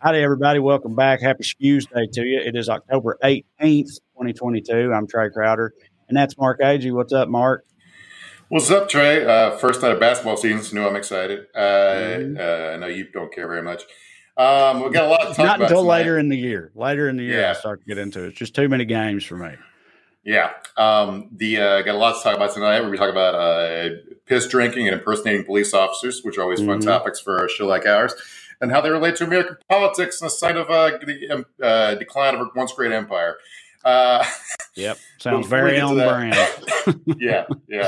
Howdy, everybody. Welcome back. Happy Skews Day to you. It is October 18th, 2022. I'm Trey Crowder, and that's Mark Agee. What's up, Mark? What's up, Trey? First night of basketball season, so you know I'm excited. I know you don't care very much. We've got a lot to talk about Not until tonight. later in the year. Later in the year, I'll start to get into it. It's just too many games for me. Yeah. Got a lot to talk about tonight. We're going to talk about piss drinking and impersonating police officers, which are always fun topics for a show like ours, and how they relate to American politics and the site of the decline of a once great empire. Yep. Sounds very on brand. Yeah.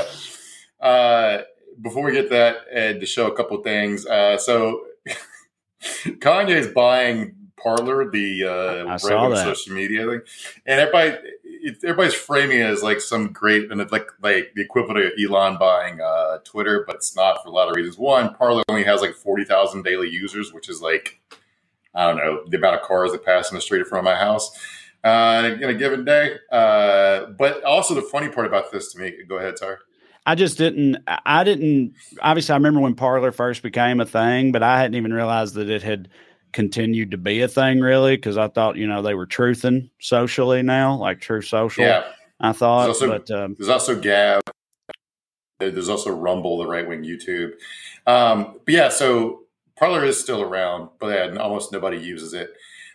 Before we get that, to show a couple of things. So Kanye is buying Parler, the regular social media thing, and everybody's framing it as like some great, and it's like the equivalent of Elon buying Twitter, but it's not for a lot of reasons. One, Parler only has like 40,000 daily users, which is like, I don't know, the amount of cars that pass in the street in front of my house in a given day. But also the funny part about this to me, go ahead, Tyler. I didn't, obviously I remember when Parler first became a thing, but I hadn't even realized that it had continued to be a thing really. Cause I thought, they were truthing socially now, like Truth Social. Yeah. I thought, there's also Gab. There's also Rumble, the right-wing YouTube. But yeah, so Parler is still around, but almost nobody uses it.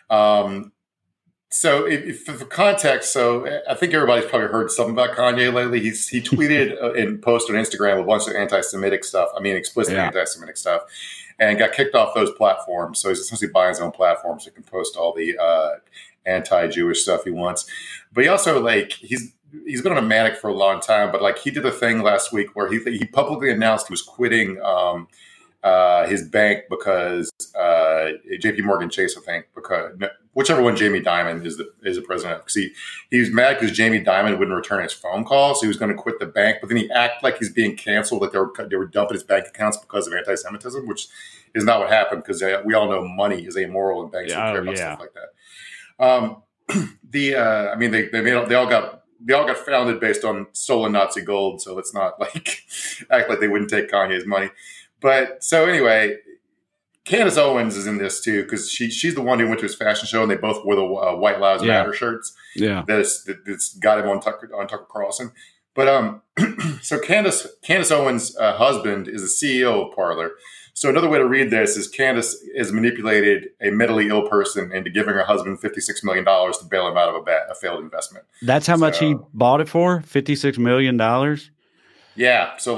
So for context, so I think everybody's probably heard something about Kanye lately. He tweeted and posted on Instagram a bunch of anti-Semitic stuff. I mean, explicitly anti-Semitic stuff, and got kicked off those platforms. So he's essentially buying his own platform so he can post all the anti-Jewish stuff he wants. But he also he's been on a manic for a long time. But he did a thing last week where he publicly announced he was quitting his bank because J.P. Morgan Chase, I think, because whichever one Jamie Dimon is the president, because he was mad because Jamie Dimon wouldn't return his phone calls. So he was going to quit the bank, but then he acted like he's being canceled, that they were dumping his bank accounts because of anti-Semitism, which is not what happened, because we all know money is amoral and banks don't care about stuff like that. They all got founded based on stolen Nazi gold, so let's not act like they wouldn't take Kanye's money. But so anyway, Candace Owens is in this too, because she's the one who went to his fashion show and they both wore the White Lives Matter shirts. Yeah, that's got him on Tucker Carlson. But so Candace Owens' husband is the CEO of Parler. So another way to read this is Candace has manipulated a mentally ill person into giving her husband $56 million to bail him out of a failed investment. That's how much he bought it for? $56 million? Yeah. So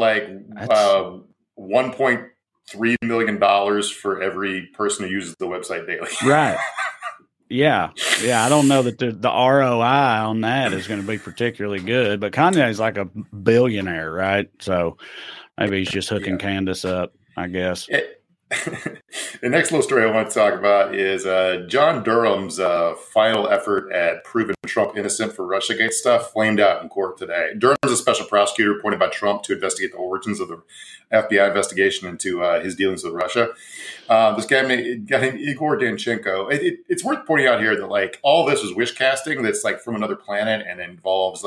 $1.3 million for every person who uses the website daily. Right. Yeah. I don't know that the ROI on that is going to be particularly good, but Kanye's like a billionaire, right? So maybe he's just hooking Candace up, I guess. The next little story I want to talk about is John Durham's final effort at proving Trump innocent for Russiagate stuff flamed out in court today. Durham's a special prosecutor appointed by Trump to investigate the origins of the FBI investigation into his dealings with Russia. This guy named Igor Danchenko. It's worth pointing out here that all this is wish casting that's from another planet and involves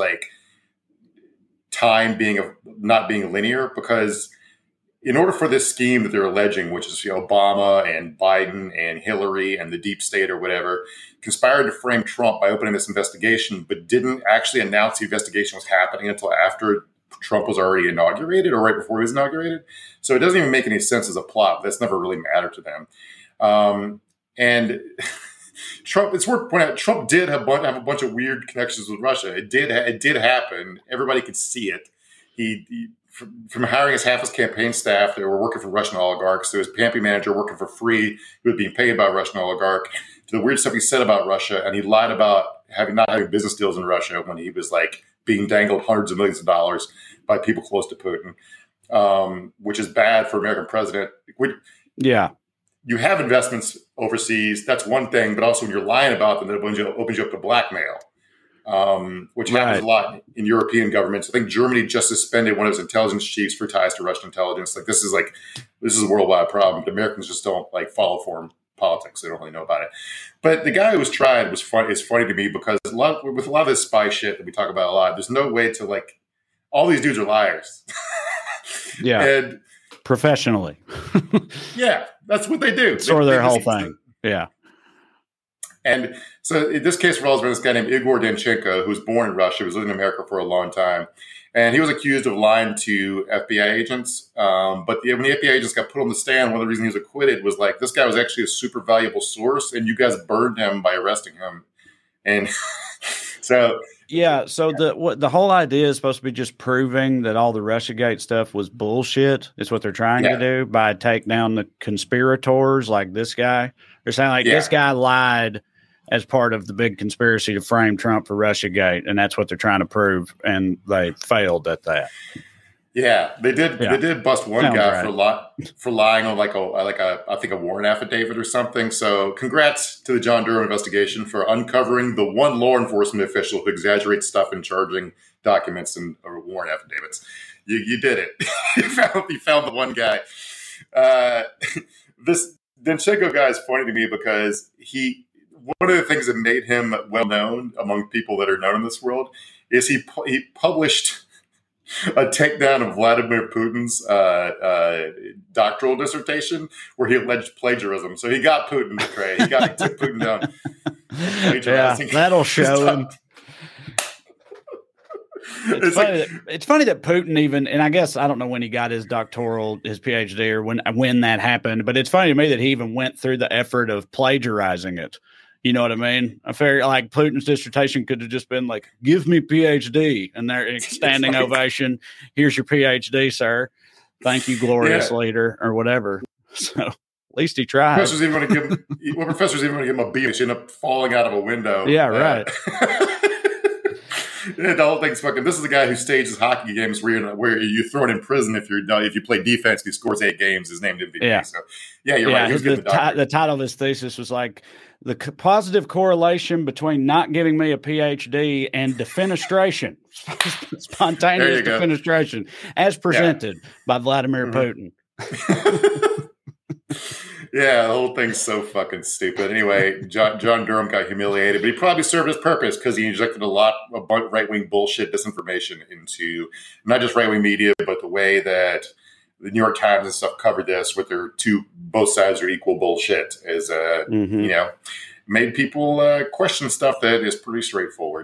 time not being linear, because in order for this scheme that they're alleging, which is Obama and Biden and Hillary and the deep state or whatever, conspired to frame Trump by opening this investigation, but didn't actually announce the investigation was happening until after Trump was already inaugurated or right before he was inaugurated. So it doesn't even make any sense as a plot. That's never really mattered to them. And Trump, it's worth pointing out, Trump did have a bunch of weird connections with Russia. It did happen. Everybody could see it. He from hiring half his campaign staff that were working for Russian oligarchs, to his campaign manager working for free, who was being paid by a Russian oligarch, to the weird stuff he said about Russia. And he lied about not having business deals in Russia when he was being dangled hundreds of millions of dollars by people close to Putin, which is bad for American president. You have investments overseas, that's one thing, but also when you're lying about them, that opens you up to blackmail. Which happens a lot in European governments. I think Germany just suspended one of its intelligence chiefs for ties to Russian intelligence. This is a worldwide problem. But Americans just don't follow foreign politics. They don't really know about it. But the guy who was tried is funny to me, because with a lot of this spy shit that we talk about a lot, there's no way to all these dudes are liars. Yeah, and professionally. Yeah, that's what they do. Or their whole thing. Yeah. And so in this case revolves around this guy named Igor Danchenko, who was born in Russia, was living in America for a long time. And he was accused of lying to FBI agents. But when the FBI agents got put on the stand, one of the reasons he was acquitted was like, this guy was actually a super valuable source, and you guys burned him by arresting him. And so... Yeah, so the whole idea is supposed to be just proving that all the Russiagate stuff was bullshit. It's what they're trying to do by take down the conspirators like this guy. They're saying like this guy lied as part of the big conspiracy to frame Trump for Russiagate, and that's what they're trying to prove, and they failed at that. Yeah, they did. Yeah. They did bust one guy for lying on I think a warrant affidavit or something. So, congrats to the John Durham investigation for uncovering the one law enforcement official who exaggerates stuff in charging documents and or warrant affidavits. You did it. you found the one guy. This Danchenko guy is funny to me because one of the things that made him well known among people that are known in this world is he published a takedown of Vladimir Putin's doctoral dissertation where he alleged plagiarism. So he got Putin to trade. He took Putin down. Yeah, that'll show him. It's funny that Putin even, and I guess I don't know when he got his PhD or when that happened, but it's funny to me that he even went through the effort of plagiarizing it. You know what I mean? I feel like Putin's dissertation could have just been like, give me PhD. And they're standing ovation. Here's your PhD, sir. Thank you, glorious leader, or whatever. So at least he tried. Professor's even going to give him a B. She ended up falling out of a window. Yeah, right. The whole thing's fucking. This is the guy who stages hockey games where you throw it in prison if you play defense. He scores 8 games. His name MVP. Yeah. So you're right. The title of his thesis was like the positive correlation between not giving me a PhD and defenestration, spontaneous defenestration, as presented by Vladimir Putin. Yeah, the whole thing's so fucking stupid. Anyway, John Durham got humiliated, but he probably served his purpose because he injected a lot of right-wing bullshit disinformation into not just right-wing media, but the way that the New York Times and stuff covered this with their both sides are equal bullshit is, made people question stuff that is pretty straightforward.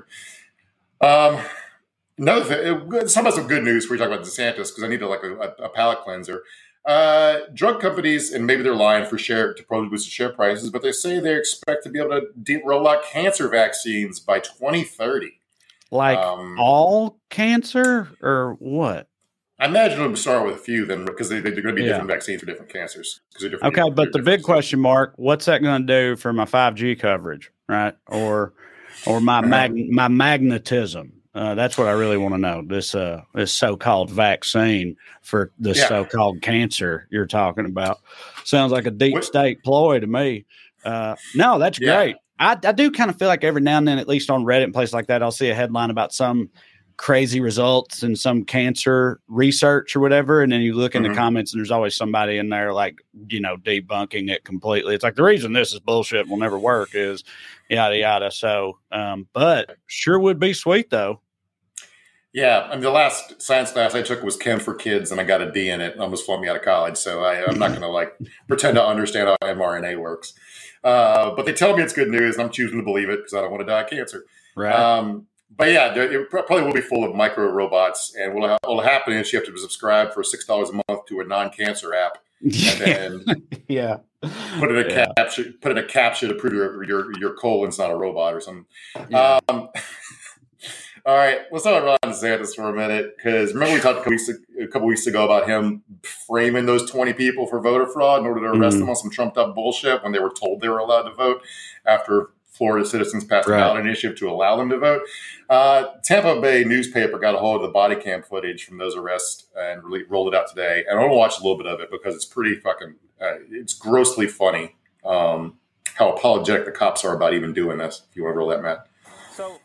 Another thing, some good news before we talk about DeSantis, because I need a palate cleanser. Drug companies, and maybe they're lying to probably boost the share prices, but they say they expect to be able to roll out cancer vaccines by 2030. Like all cancer or what? I imagine it'll start with a few then, because they're going to be different vaccines for different cancers. Okay, but the big question mark: what's that going to do for my 5G coverage, right? Or my my magnetism? That's what I really want to know. This so-called vaccine for the so-called cancer you're talking about sounds like a deep state ploy to me. No, that's great. I do kind of feel like every now and then, at least on Reddit and places like that, I'll see a headline about some crazy results in some cancer research or whatever, and then you look in the comments and there's always somebody in there like, debunking it completely. It's like, the reason this is bullshit and will never work is yada yada. So but sure would be sweet though. Yeah, the last science class I took was Chem for Kids, and I got a D in it and almost flung me out of college. So I'm not going to pretend to understand how mRNA works. But they tell me it's good news, and I'm choosing to believe it because I don't want to die of cancer. Right. But yeah, it probably will be full of micro robots, and what will happen is you have to subscribe for $6 a month to a non-cancer app, and then put in a captcha to prove your colon's not a robot or something. Yeah. All right, let's talk about Ron DeSantis for a minute, because remember we talked a couple weeks ago about him framing those 20 people for voter fraud in order to arrest them on some trumped up bullshit when they were told they were allowed to vote after Florida citizens passed a ballot initiative to allow them to vote. Tampa Bay newspaper got a hold of the body cam footage from those arrests and rolled it out today. And I want to watch a little bit of it because it's pretty fucking, it's grossly funny how apologetic the cops are about even doing this. If you want to roll that, Matt. So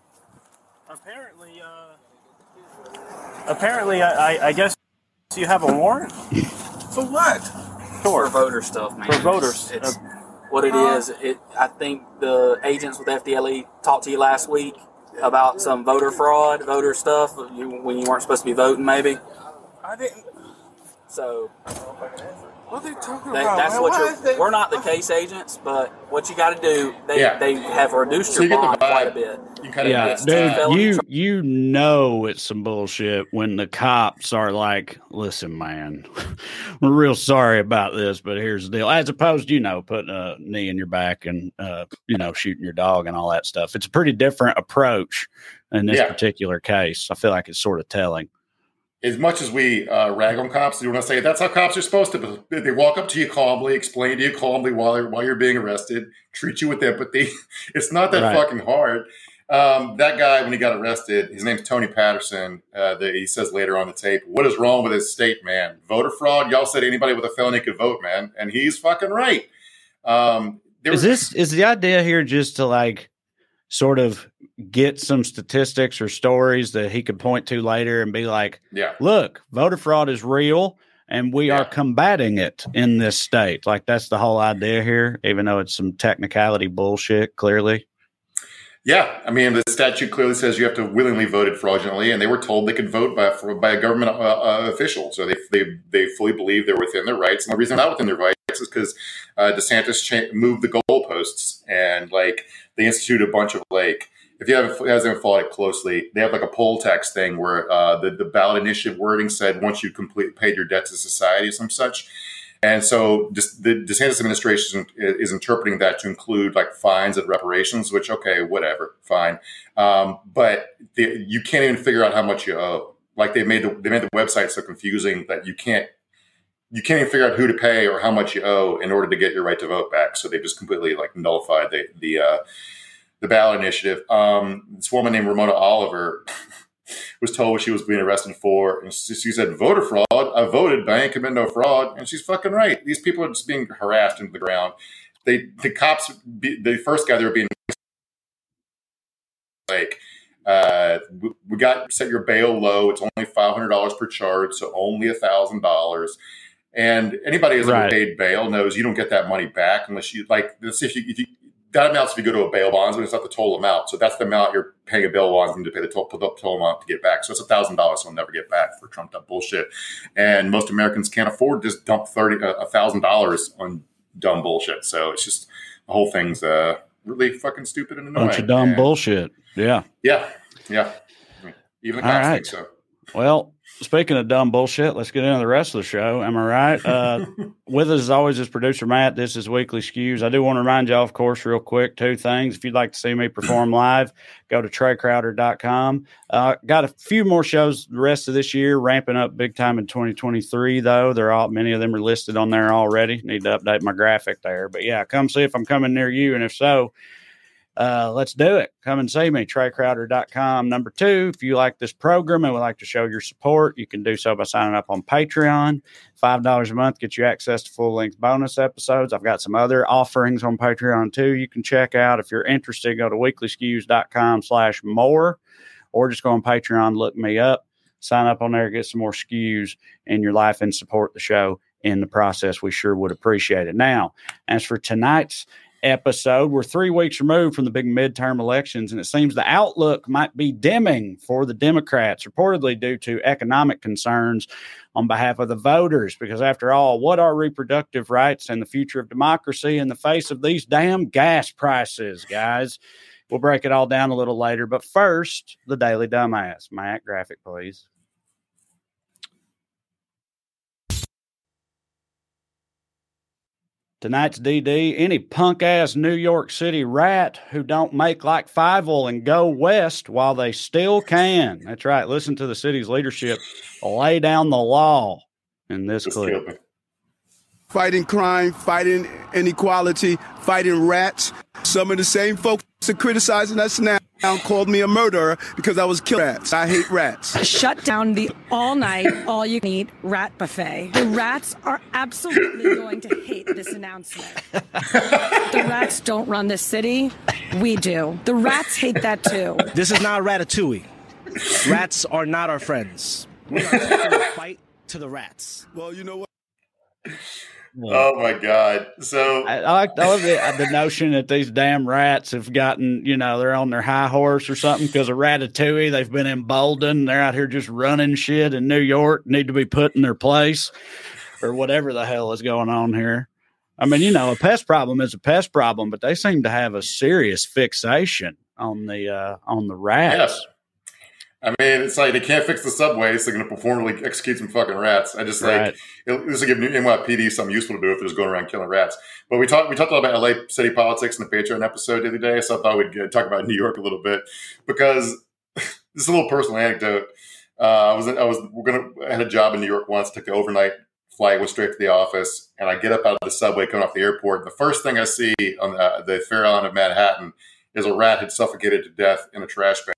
apparently, I guess you have a warrant? For what? Sure. For voter stuff, man. For voters. It's what it is. I think the agents with FDLE talked to you last week about some voter fraud, voter stuff, when you weren't supposed to be voting, maybe. I didn't. So, What are they talking That's man? what we're not the case agents, but what you got to do, they have reduced So your you get the bond quite a vibe. bit. You kind of Yeah, dude, you know it's some bullshit when the cops are like, "Listen, man, we're real sorry about this, but here's the deal." As opposed, putting a knee in your back and shooting your dog and all that stuff. It's a pretty different approach in this particular case. I feel like it's sort of telling. As much as we rag on cops, you want to say that's how cops are supposed to. They walk up to you calmly, explain to you calmly while you're being arrested, treat you with empathy. It's not that fucking hard. That guy, when he got arrested, his name's Tony Patterson. He says later on the tape, "What is wrong with his state, man? Voter fraud? Y'all said anybody with a felony could vote, man," and he's fucking right. Is the idea here just to like sort of get some statistics or stories that he could point to later and be like, look, voter fraud is real and we are combating it in this state. Like that's the whole idea here, even though it's some technicality bullshit, clearly. Yeah. I mean, the statute clearly says you have to willingly vote fraudulently, and they were told they could vote by a government official. So they fully believe they're within their rights. And the reason they're not within their rights is because DeSantis moved the goalposts, and like they instituted a bunch of like, if you haven't followed it closely, they have like a poll tax thing where the ballot initiative wording said once you paid your debt to society or some such. And so the DeSantis administration is interpreting that to include like fines and reparations, which, okay, whatever, fine. But you can't even figure out how much you owe. Like they made the website so confusing that you can't even figure out who to pay or how much you owe in order to get your right to vote back. So they just completely like nullified the ballot initiative. This woman named Ramona Oliver was told what she was being arrested for. And she said, voter fraud. I voted, but I ain't commit no fraud. And she's fucking right. These people are just being harassed into the ground. The cops, the first guy they were being like, we got set your bail low. It's only $500 per charge. So only $1,000. And anybody who's ever paid bail knows you don't get that money back unless you like this. If you that amounts if you go to a bail bondsman, it's not the total amount. So that's the amount you're paying a bail bondsman to pay the total amount to get back. So it's $1,000. So we'll never get back for trumped up bullshit. And most Americans can't afford to just dump $1,000 on dumb bullshit. So it's just the whole thing's really fucking stupid and annoying. Bunch of dumb bullshit. Yeah. Yeah. Yeah. Even the cops think so. Well, speaking of dumb bullshit, let's get into the rest of the show. Am I right? With us, as always, is producer Matt. This is Weekly Skews. I do want to remind y'all, of course, real quick, two things. If you'd like to see me perform live, go to TreyCrowder.com. Got a few more shows the rest of this year, ramping up big time in 2023, though. Many of them are listed on there already. Need to update my graphic there. But, yeah, come see if I'm coming near you, and if so, let's do it. Come and see me, TreyCrowder.com. Number two, if you like this program and would like to show your support, you can do so by signing up on Patreon. $5 a month gets you access to full-length bonus episodes. I've got some other offerings on Patreon, too, you can check out. If you're interested, go to weeklyskews.com/more, or just go on Patreon, look me up, sign up on there, get some more skews in your life, and support the show in the process. We sure would appreciate it. Now, as for tonight's episode, we're 3 weeks removed from the big midterm elections, and it seems the outlook might be dimming for the Democrats, reportedly due to economic concerns on behalf of the voters. Because after all, what are reproductive rights and the future of democracy in the face of these damn gas prices, guys? We'll break it all down a little later, but first, the Daily Dumbass. Matt, graphic, please. Tonight's DD, any punk-ass New York City rat who don't make like Fievel and go west while they still can. That's right. Listen to the city's leadership lay down the law in this clip. Fighting crime, fighting inequality, fighting rats. Some of the same folks are criticizing us now called me a murderer because I was killing rats. I hate rats. Shut down the all-night, all-you-can-eat rat buffet. The rats are absolutely going to hate this announcement. The rats don't run this city. We do. The rats hate that too. This is not Ratatouille. Rats are not our friends. We are taking the fight to the rats. Well, you know what? Oh my God! So I love the notion that these damn rats have gotten, they're on their high horse or something because of Ratatouille. They've been emboldened. They're out here just running shit in New York. Need to be put in their place. or whatever the hell is going on here. I mean, a pest problem is a pest problem, but they seem to have a serious fixation on the rats. Yes. I mean, it's like they can't fix the subway, so they're going to performally execute some fucking rats. I just this will give NYPD something useful to do if they're just going around killing rats. But we talked a lot about LA city politics in the Patreon episode the other day, so I thought we'd talk about New York a little bit because this is a little personal anecdote. I had a job in New York once, took the overnight flight, went straight to the office, and I get up out of the subway coming off the airport. And the first thing I see on the Fair Island of Manhattan is a rat had suffocated to death in a trash bag.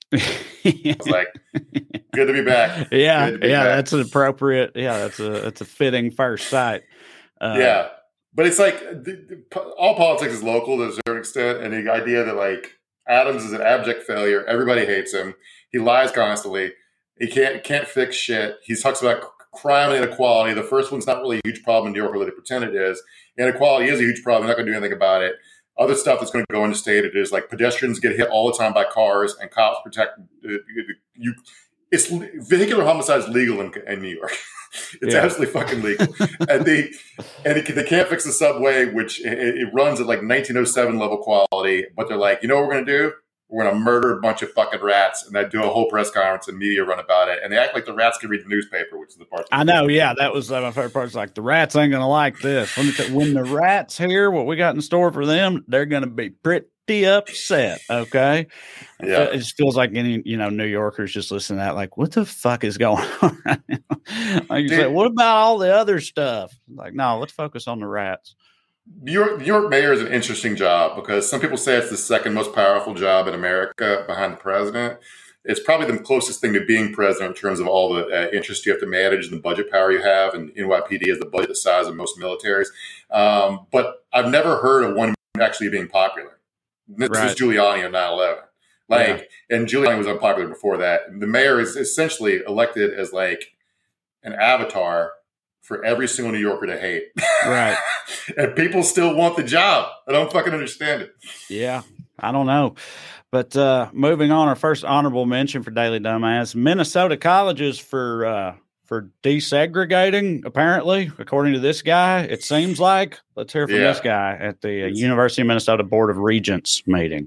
I was like, good to be back. Yeah, back. That's an appropriate. Yeah, that's a fitting first sight. Yeah, but it's like all politics is local to a certain extent, and the idea that like Adams is an abject failure, everybody hates him. He lies constantly. He can't fix shit. He talks about crime and inequality. The first one's not really a huge problem in New York, although they pretend it is. Inequality is a huge problem. They're not going to do anything about it. Other stuff that's going to go unstated is like pedestrians get hit all the time by cars, and cops protect you. It's vehicular homicide is legal in New York. It's absolutely fucking legal, and they can't fix the subway, which it runs at like 1907 level quality. But they're like, you know what we're going to do? We're going to murder a bunch of fucking rats, and they do a whole press conference and media run about it. And they act like the rats can read the newspaper, which is the part. I know. Yeah, that was my favorite part. It's like the rats ain't going to like this. When the rats hear what we got in store for them, they're going to be pretty upset. Okay. Yeah. It just feels like any, New Yorkers just listen to that. Like, what the fuck is going on right now? Like you say, what about all the other stuff? Like, no, let's focus on the rats. New York mayor is an interesting job because some people say it's the second most powerful job in America behind the president. It's probably the closest thing to being president in terms of all the interest you have to manage and the budget power you have. And NYPD is the budget the size of most militaries. But I've never heard of one actually being popular. This was Giuliani on 9/11. And Giuliani was unpopular before that. The mayor is essentially elected as like an avatar for every single New Yorker to hate. Right. And people still want the job. I don't fucking understand it. Yeah, I don't know. But moving on, our first honorable mention for Daily Dumbass, Minnesota colleges for desegregating, apparently, according to this guy, it seems like. Let's hear from this guy at the University of Minnesota Board of Regents meeting.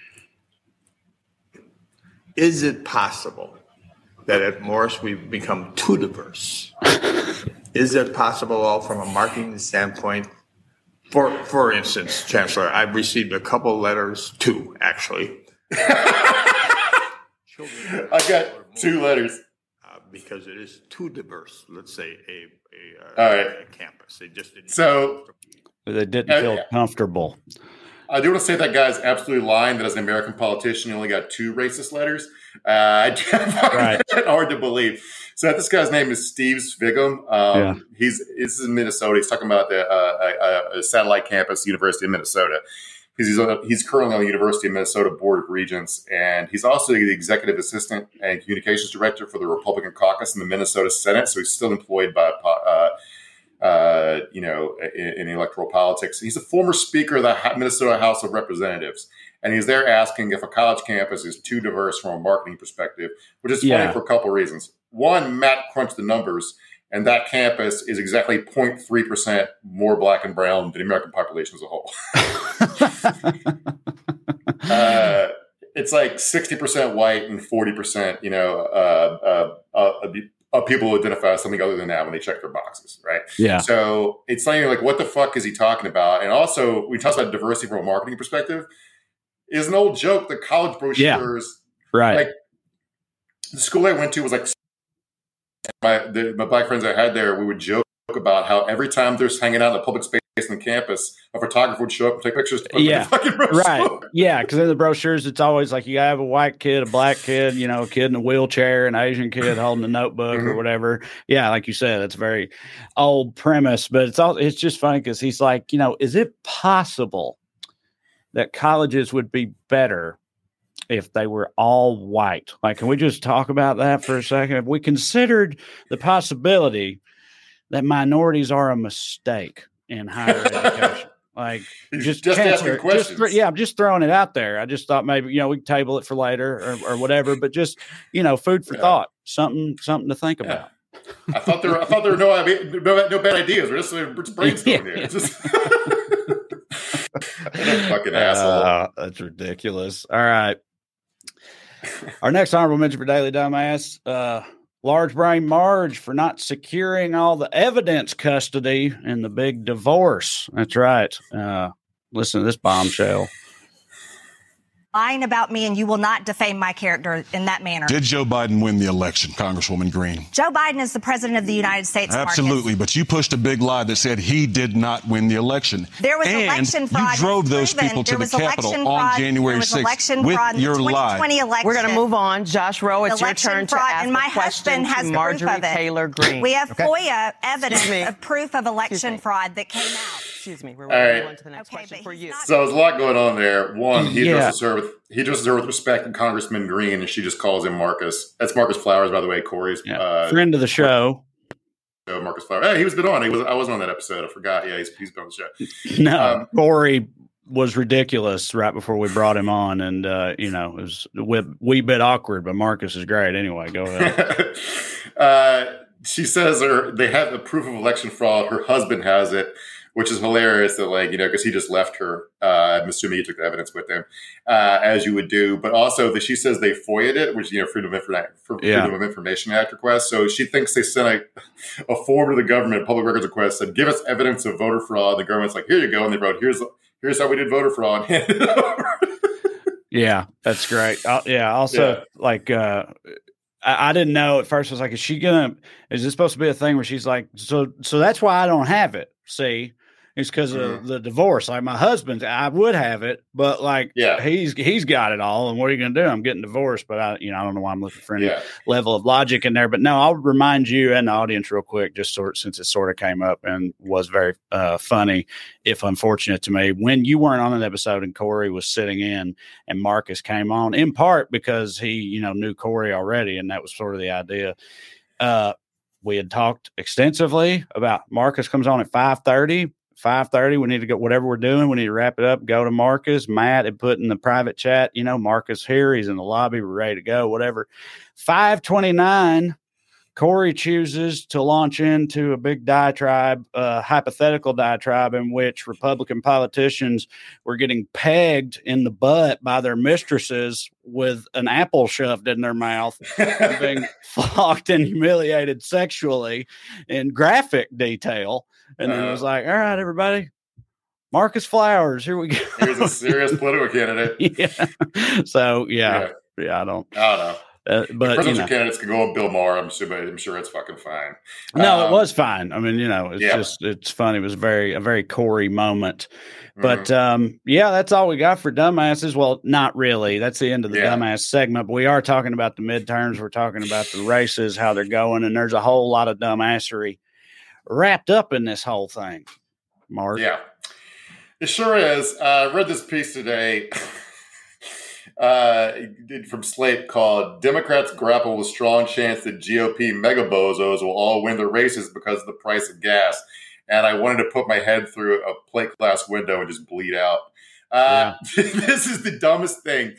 Is it possible that at Morris we've become too diverse? Is it possible, from a marketing standpoint? For instance, Chancellor, I've received a couple letters, 2 actually. I got 2 letters. Because it is too diverse, let's say, a campus. They just didn't. So they didn't feel comfortable. I do want to say that guy's absolutely lying that as an American politician, he only got 2 racist letters. I find that hard to believe. So this guy's name is Steve Svigum. This is in Minnesota. He's talking about a satellite campus, University of Minnesota. He's currently on the University of Minnesota Board of Regents, and he's also the executive assistant and communications director for the Republican caucus in the Minnesota Senate. So he's still employed by, in electoral politics. He's a former speaker of the Minnesota House of Representatives, and he's there asking if a college campus is too diverse from a marketing perspective, which is funny for a couple of reasons. One, Matt crunched the numbers, and that campus is exactly 0.3% more black and brown than the American population as a whole. It's like 60% white and 40%, people who identify as something other than that when they check their boxes, right? Yeah. So it's something like, what the fuck is he talking about? And also, we talk about diversity from a marketing perspective. Is an old joke. The college brochures, like the school I went to was like my black friends I had there. We would joke about how every time they're hanging out in the public space on the campus, a photographer would show up and take pictures. The fucking brochure. Right. Yeah, because in the brochures, it's always like you have a white kid, a black kid, a kid in a wheelchair, an Asian kid holding a notebook or whatever. Yeah, like you said, it's a very old premise, but it's just funny because he's like, is it possible that colleges would be better if they were all white? Like, can we just talk about that for a second? If we considered the possibility that minorities are a mistake in higher education, like just asking questions. I'm just throwing it out there. I just thought maybe, we could table it for later or whatever, but just, food for thought, something to think about. I thought there were no bad ideas. We're just brainstorming here. It's just fucking asshole. That's ridiculous. All right. Our next honorable mention for Daily Dumbass, Large Brain Marge for not securing all the evidence custody in the big divorce. That's right. Listen to this bombshell. Lying about me, and you will not defame my character in that manner. Did Joe Biden win the election, Congresswoman Green? Joe Biden is the president of the United States. Absolutely, but you pushed a big lie that said he did not win the election. There was election fraud. You drove those people to the Capitol on January 6th with your lie. We're going to move on. Josh Rowe, it's your turn to ask and my a question husband has to proof Marjorie of it. Taylor Greene. We have FOIA evidence of proof of election fraud that came out. Excuse me. We're right. on to the next question for you. So there's a lot going on there. One, he addresses her with respect to Congressman Green, and she just calls him Marcus. That's Marcus Flowers, by the way, Corey's friend of the show. Marcus Flowers. Hey, he was been on. I wasn't on that episode. I forgot. Yeah, he's been on the show. No, Corey was ridiculous right before we brought him on, and it was a wee bit awkward. But Marcus is great. Anyway, go ahead. She says they have the proof of election fraud. Her husband has it, which is hilarious that, because he just left her. I'm assuming he took the evidence with him, as you would do. But also that she says they FOIA'd it, which, Freedom of Information Act request. So she thinks they sent a form to the government, public records request, said, give us evidence of voter fraud. The government's like, here you go. And they wrote, here's how we did voter fraud. Yeah, that's great. Also, I didn't know at first. I was like, is this supposed to be a thing where she's like, so that's wwhy I don't have it. See, it's because of the divorce. Like my husband, I would have it, but he's got it all. And what are you going to do? I'm getting divorced, but I don't know why I'm looking for any level of logic in there. But no, I'll remind you and the audience real quick, since it sort of came up and was very funny, if unfortunate to me, when you weren't on an episode and Corey was sitting in and Marcus came on, in part because he, knew Corey already. And that was sort of the idea. We had talked extensively about Marcus comes on at 5:30. 5:30, we need to go, whatever we're doing, we need to wrap it up, go to Marcus. Matt had put in the private chat, Marcus here, he's in the lobby, we're ready to go, whatever. 5:29, Corey chooses to launch into a big diatribe, hypothetical diatribe in which Republican politicians were getting pegged in the butt by their mistresses with an apple shoved in their mouth and being flogged and humiliated sexually in graphic detail. And then it was like, all right, everybody, Marcus Flowers, here we go. Here's a serious political candidate. Yeah. So, I don't know. But presidential candidates can go on Bill Maher. I'm sure it's fucking fine. No, it was fine. I mean, it's funny. It was a very Corey moment. But that's all we got for dumbasses. Well, not really. That's the end of the dumbass segment. But we are talking about the midterms. We're talking about the races, how they're going, and there's a whole lot of dumbassery wrapped up in this whole thing. Mark, it sure is. I read this piece today. From Slate called "Democrats Grapple with Strong Chance That GOP Mega Bozos Will All Win Their Races Because of the Price of Gas." And I wanted to put my head through a plate glass window and just bleed out. This is the dumbest thing.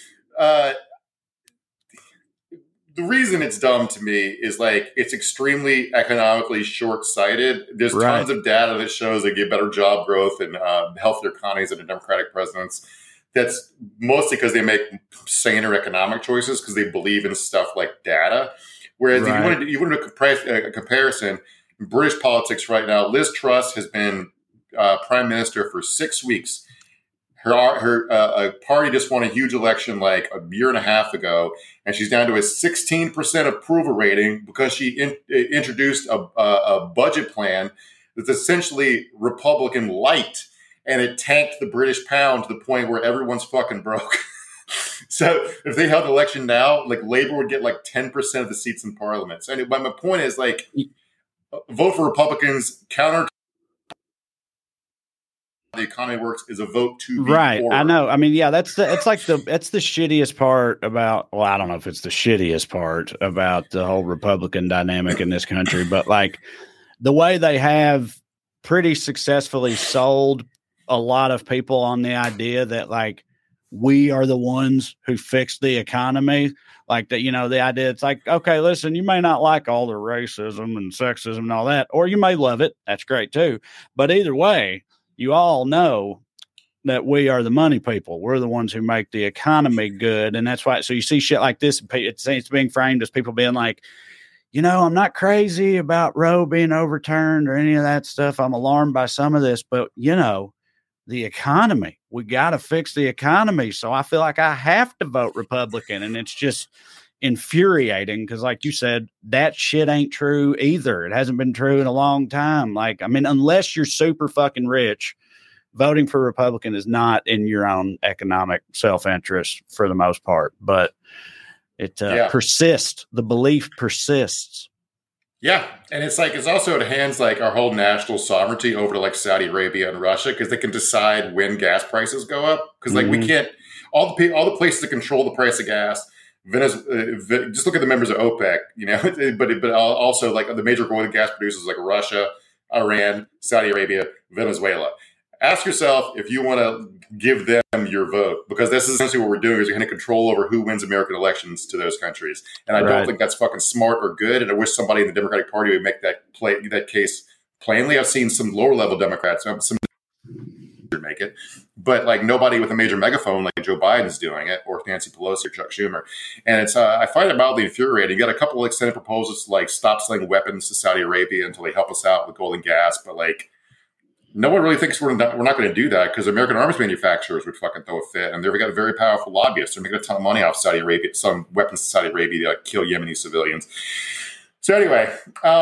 The reason it's dumb to me is it's extremely economically short-sighted. There's tons of data that shows they get better job growth and healthier economies under Democratic presidents. That's mostly because they make saner economic choices because they believe in stuff like data. Whereas if you want to a comparison, in British politics right now, Liz Truss has been prime minister for 6 weeks. Her party just won a huge election a year and a half ago, and she's down to a 16% approval rating because she introduced a budget plan that's essentially Republican light. And it tanked the British pound to the point where everyone's fucking broke. So if they held an election now, Labor would get 10% of the seats in Parliament. So anyway, my point is vote for Republicans, counter the economy works is a vote to be forward. I know. I mean, that's the shittiest part about. Well, I don't know if it's the shittiest part about the whole Republican dynamic in this country, but the way they have pretty successfully sold a lot of people on the idea that we are the ones who fix the economy. Like that, the idea, it's like, okay, listen, you may not like all the racism and sexism and all that, or you may love it. That's great too. But either way, you all know that we are the money people. We're the ones who make the economy good. And that's why, so you see shit like this, it's being framed as people being like, I'm not crazy about Roe being overturned or any of that stuff. I'm alarmed by some of this, but the economy, we got to fix the economy. So I feel like I have to vote Republican, and it's just infuriating because, like you said, that shit ain't true either. It hasn't been true in a long time. Unless you're super fucking rich, voting for Republican is not in your own economic self-interest for the most part, but it persists. The belief persists. Yeah. And it's also it hands our whole national sovereignty over to Saudi Arabia and Russia because they can decide when gas prices go up. Because we can't, all the places that control the price of gas, just look at the members of OPEC, but also the major oil and gas producers like Russia, Iran, Saudi Arabia, Venezuela. Ask yourself if you want to give them your vote, because this is essentially what we're doing is we're going to control over who wins American elections to those countries. And I don't think that's fucking smart or good. And I wish somebody in the Democratic Party would make that case plainly. I've seen some lower level Democrats, some make it, but nobody with a major megaphone like Joe Biden's doing it, or Nancy Pelosi or Chuck Schumer. And it's I find it mildly infuriating. You got a couple of Senate proposals to stop selling weapons to Saudi Arabia until they help us out with gold and gas, but no one really thinks we're not going to do that because American arms manufacturers would fucking throw a fit, and they've got a very powerful lobbyist. They're making a ton of money off Saudi Arabia, some weapons to Saudi Arabia to kill Yemeni civilians. So anyway,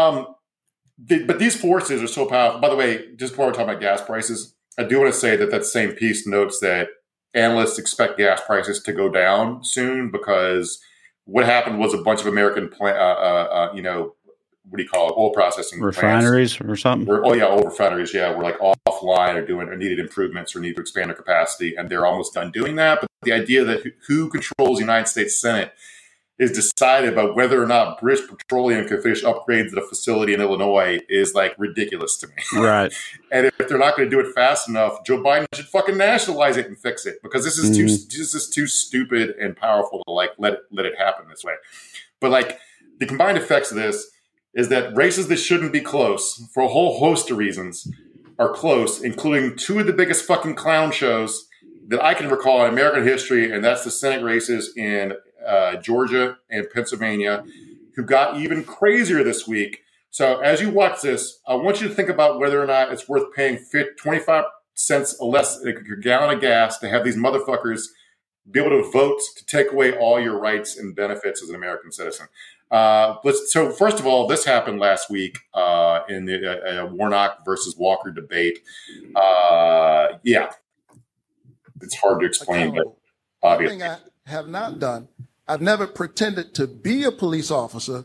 but these forces are so powerful. By the way, just before we're talking about gas prices, I do want to say that same piece notes that analysts expect gas prices to go down soon because what happened was a bunch of American what do you call it? Oil processing refineries plants, or something. Oil refineries. Yeah, we're offline or needed improvements or need to expand their capacity, and they're almost done doing that. But the idea that who controls the United States Senate is decided about whether or not British Petroleum can finish upgrades at a facility in Illinois is ridiculous to me. Right. And if they're not going to do it fast enough, Joe Biden should fucking nationalize it and fix it because this is too stupid and powerful to let it happen this way. But the combined effects of this is that races that shouldn't be close for a whole host of reasons are close, including two of the biggest fucking clown shows that I can recall in American history, and that's the Senate races in Georgia and Pennsylvania, who got even crazier this week. So as you watch this, I want you to think about whether or not it's worth paying 25 cents or less a gallon of gas to have these motherfuckers be able to vote to take away all your rights and benefits as an American citizen. So first of all, this happened last week in the Warnock versus Walker debate. It's hard to explain, but obviously. One thing I have not done, I've never pretended to be a police officer,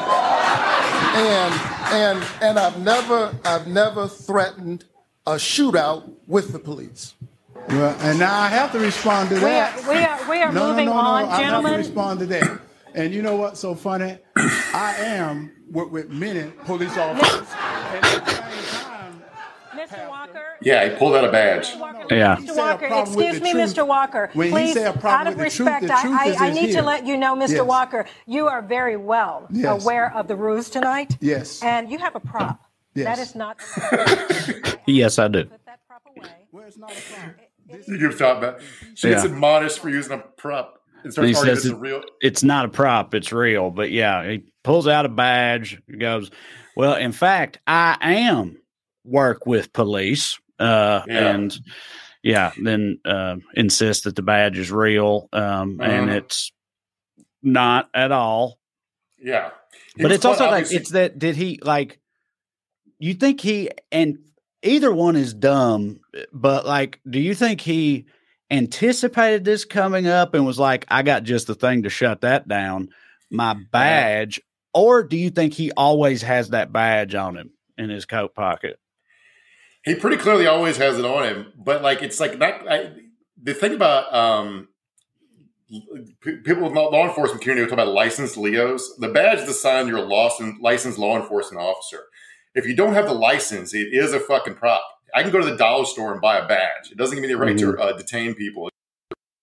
and I've never threatened a shootout with the police. Well, and now I have to respond to that. We are moving on, gentlemen. I have to respond to that. And you know what's so funny? I am with many police officers. And at the same time, Mr. Walker. Yeah, he pulled out a badge. Yeah. Mr. Walker, excuse me, Mr. Walker. Please, out of respect, I need to let you know, Mr. Walker, you are very well aware of the rules tonight. Yes. And you have a prop. Yes. That is not. Yes, I do. Put that prop away. Where's not a prop? You give thought about. She gets admonished for using a prop. He says it's not a prop, it's real. But yeah, he pulls out a badge, goes, well, in fact, I am work with police. And then insists that the badge is real. And it's not at all. Yeah. But it's also it's that, did he you think he, and either one is dumb, but do you think he anticipated this coming up and was like, I got just the thing to shut that down, my badge? Or do you think he always has that badge on him in his coat pocket? He pretty clearly always has it on him, but it's not. The thing about people with law enforcement community talk about licensed Leos. The badge is the sign you're a licensed law enforcement officer. If you don't have the license, it is a fucking prop. I can go to the dollar store and buy a badge. It doesn't give me the right to detain people.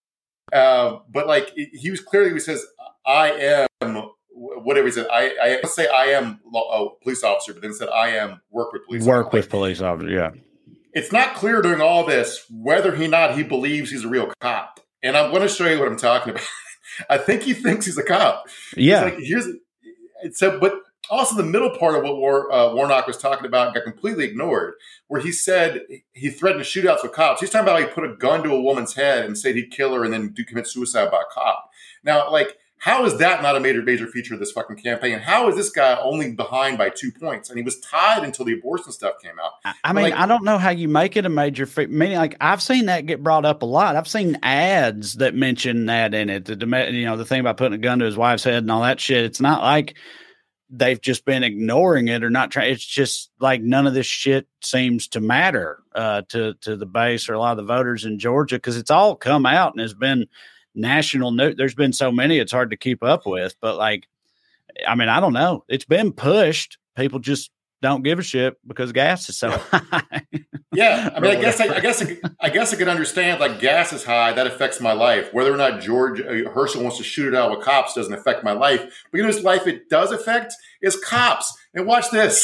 But like he says, I am whatever he said. I say I am a police officer, but then said I am work with police. Work with police officer. Yeah. It's not clear during all this whether or not he believes he's a real cop. And I'm going to show you what I'm talking about. I think he thinks he's a cop. Yeah. But also the middle part of what Warnock was talking about got completely ignored, where he said he threatened shootouts with cops. He's talking about how he put a gun to a woman's head and said he'd kill her and then commit suicide by a cop. Now, like, how is that not a major feature of this fucking campaign? And how is this guy only behind by 2 points? And he was tied until the abortion stuff came out. I mean, I don't know how you make it a major feature. Meaning, like, I've seen that get brought up a lot. I've seen ads that mention that in it. The thing about putting a gun to his wife's head and all that shit. It's not like they've just been ignoring it or not trying. It's just like none of this shit seems to matter to the base or a lot of the voters in Georgia, because it's all come out and has been national news. There's been so many, it's hard to keep up with. But like, I mean, I don't know. It's been pushed. People just don't give a shit because gas is so high. Yeah, I mean, I guess I could understand, like, gas is high, that affects my life. Whether or not Herschel wants to shoot it out with cops doesn't affect my life. But you know whose life it does affect is cops. And watch this.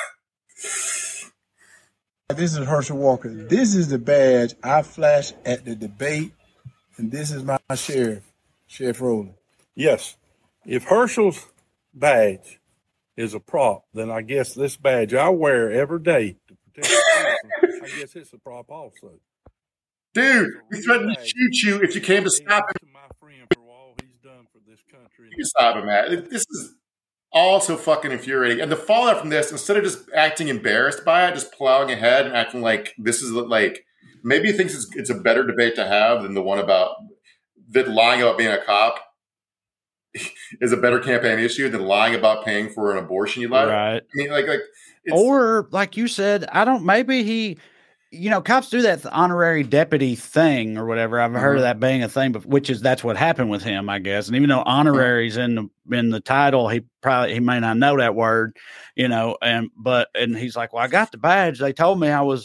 This is Herschel Walker. This is the badge I flashed at the debate, and this is my sheriff, Sheriff Rowland. Yes, if Herschel's badge is a prop, then I guess this badge I wear every day to protect the person, I guess it's a prop also. Dude, he threatened to shoot you if you came to stop him. My friend, for all he's done for this country. You stop him, man. This is all so fucking infuriating. And the fallout from this, instead of just acting embarrassed by it, just plowing ahead and acting like this is like, maybe he thinks it's a better debate to have than the one about that lying about being a cop is a better campaign issue than lying about paying for an abortion you lied. Right. I mean, like, or like you said, maybe he, cops do that honorary deputy thing or whatever. I've heard of that being a thing, but that's what happened with him, I guess. And even though honorary's in the title, he may not know that word, and he's like, well, I got the badge. They told me I was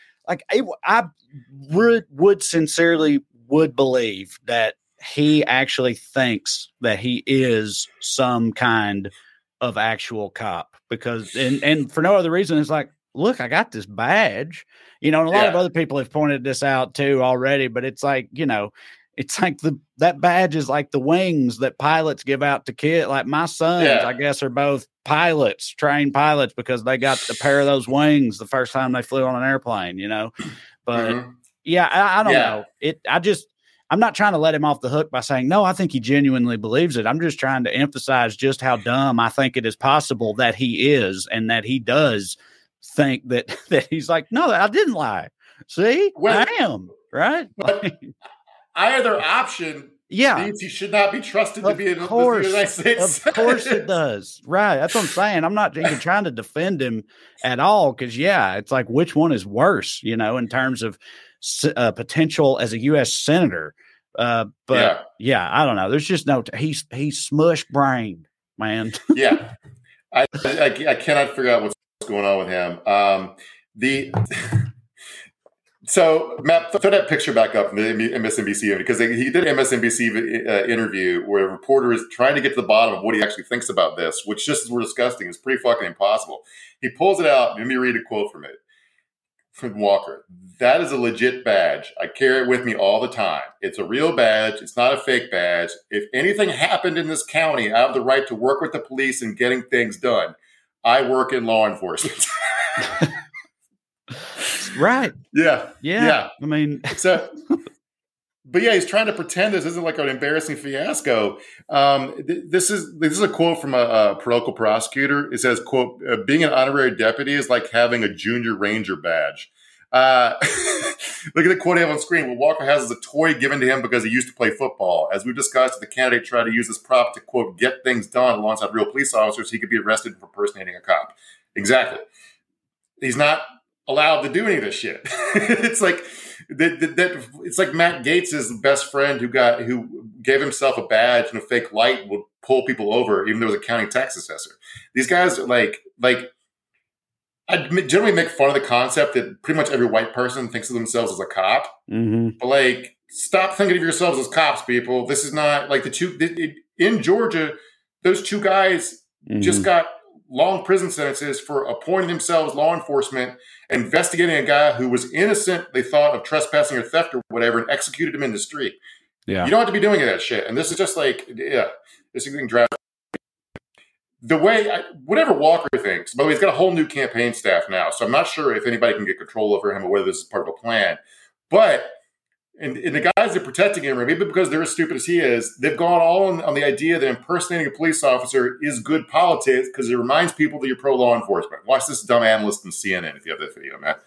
I would sincerely believe that he actually thinks that he is some kind of actual cop, because and for no other reason, it's like, look, I got this badge, and a lot of other people have pointed this out too already, but it's like, it's like that badge is like the wings that pilots give out to kids. Like my sons, I guess, are both trained pilots, because they got a pair of those wings the first time they flew on an airplane, but I don't know. I'm not trying to let him off the hook by saying, no, I think he genuinely believes it. I'm just trying to emphasize just how dumb I think it is possible that he is, and that he does think that he's like, no, I didn't lie. See, I am, right? Either option means he should not be trusted to be in the United States. Of course it does. Right. That's what I'm saying. I'm not even trying to defend him at all, because, it's like, which one is worse, in terms of potential as a U.S. senator. But I don't know. There's just he's smush brained, man. Yeah. I cannot figure out what's going on with him. So Matt, throw that picture back up from the MSNBC, because he did an MSNBC interview where a reporter is trying to get to the bottom of what he actually thinks about this, which, just as we're discussing, is pretty fucking impossible. He pulls it out. Let me read a quote from it. From Walker. That is a legit badge. I carry it with me all the time. It's a real badge. It's not a fake badge. If anything happened in this county, I have the right to work with the police in getting things done. I work in law enforcement. Right. Yeah. I mean, but he's trying to pretend this isn't like an embarrassing fiasco. This is a quote from a local prosecutor. It says, quote, being an honorary deputy is like having a junior ranger badge. Look at the quote I have on screen. What Walker has is a toy given to him because he used to play football. As we've discussed, the candidate tried to use this prop to, quote, get things done alongside real police officers. He could be arrested for impersonating a cop. Exactly. He's not allowed to do any of this shit. It's like it's like Matt Gaetz' best friend who gave himself a badge and a fake light would pull people over, even though he was a county tax assessor. These guys are like I generally make fun of the concept that pretty much every white person thinks of themselves as a cop. Mm-hmm. But stop thinking of yourselves as cops, people. This is not like in Georgia, those two guys just got long prison sentences for appointing themselves law enforcement, investigating a guy who was innocent, they thought, of trespassing or theft or whatever, and executed him in the street. Yeah. You don't have to be doing that shit. And this is just like, this is getting drafted. The way, whatever Walker thinks, by the way, he's got a whole new campaign staff now, so I'm not sure if anybody can get control over him or whether this is part of a plan. But, and the guys that are protecting him, maybe because they're as stupid as he is, they've gone all on the idea that impersonating a police officer is good politics because it reminds people that you're pro-law enforcement. Watch this dumb analyst in CNN if you have that video, man.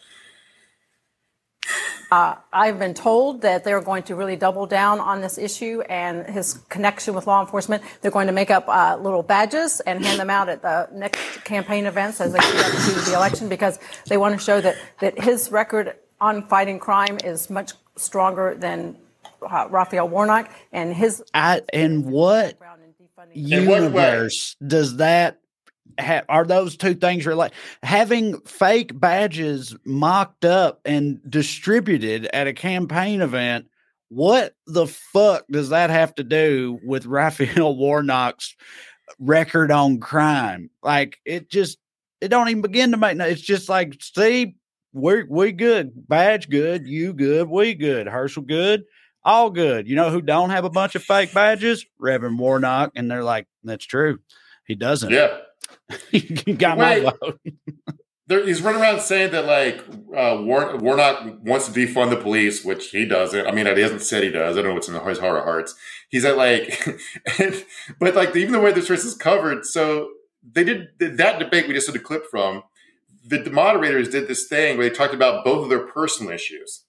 I've been told that they're going to really double down on this issue and his connection with law enforcement. They're going to make up little badges and hand them out at the next campaign events as they get up to the election, because they want to show that his record on fighting crime is much stronger than Raphael Warnock and his. And what universe does that? Are those two things related? Having fake badges mocked up and distributed at a campaign event, what the fuck does that have to do with Raphael Warnock's record on crime? Like, it don't even begin to make no. It's just like, see, we good, badge good, you good, we good, Herschel good, all good. You know who don't have a bunch of fake badges? Reverend Warnock. And they're like, that's true. He doesn't. Yeah. Got my vote. He's running around saying that like Warnock wants to defund the police, which he doesn't. I mean, he hasn't said he does. I don't know what's in his heart of hearts. He's at like, but like even the way this race is covered. So they did that debate we just did a clip from. The moderators did this thing where they talked about both of their personal issues.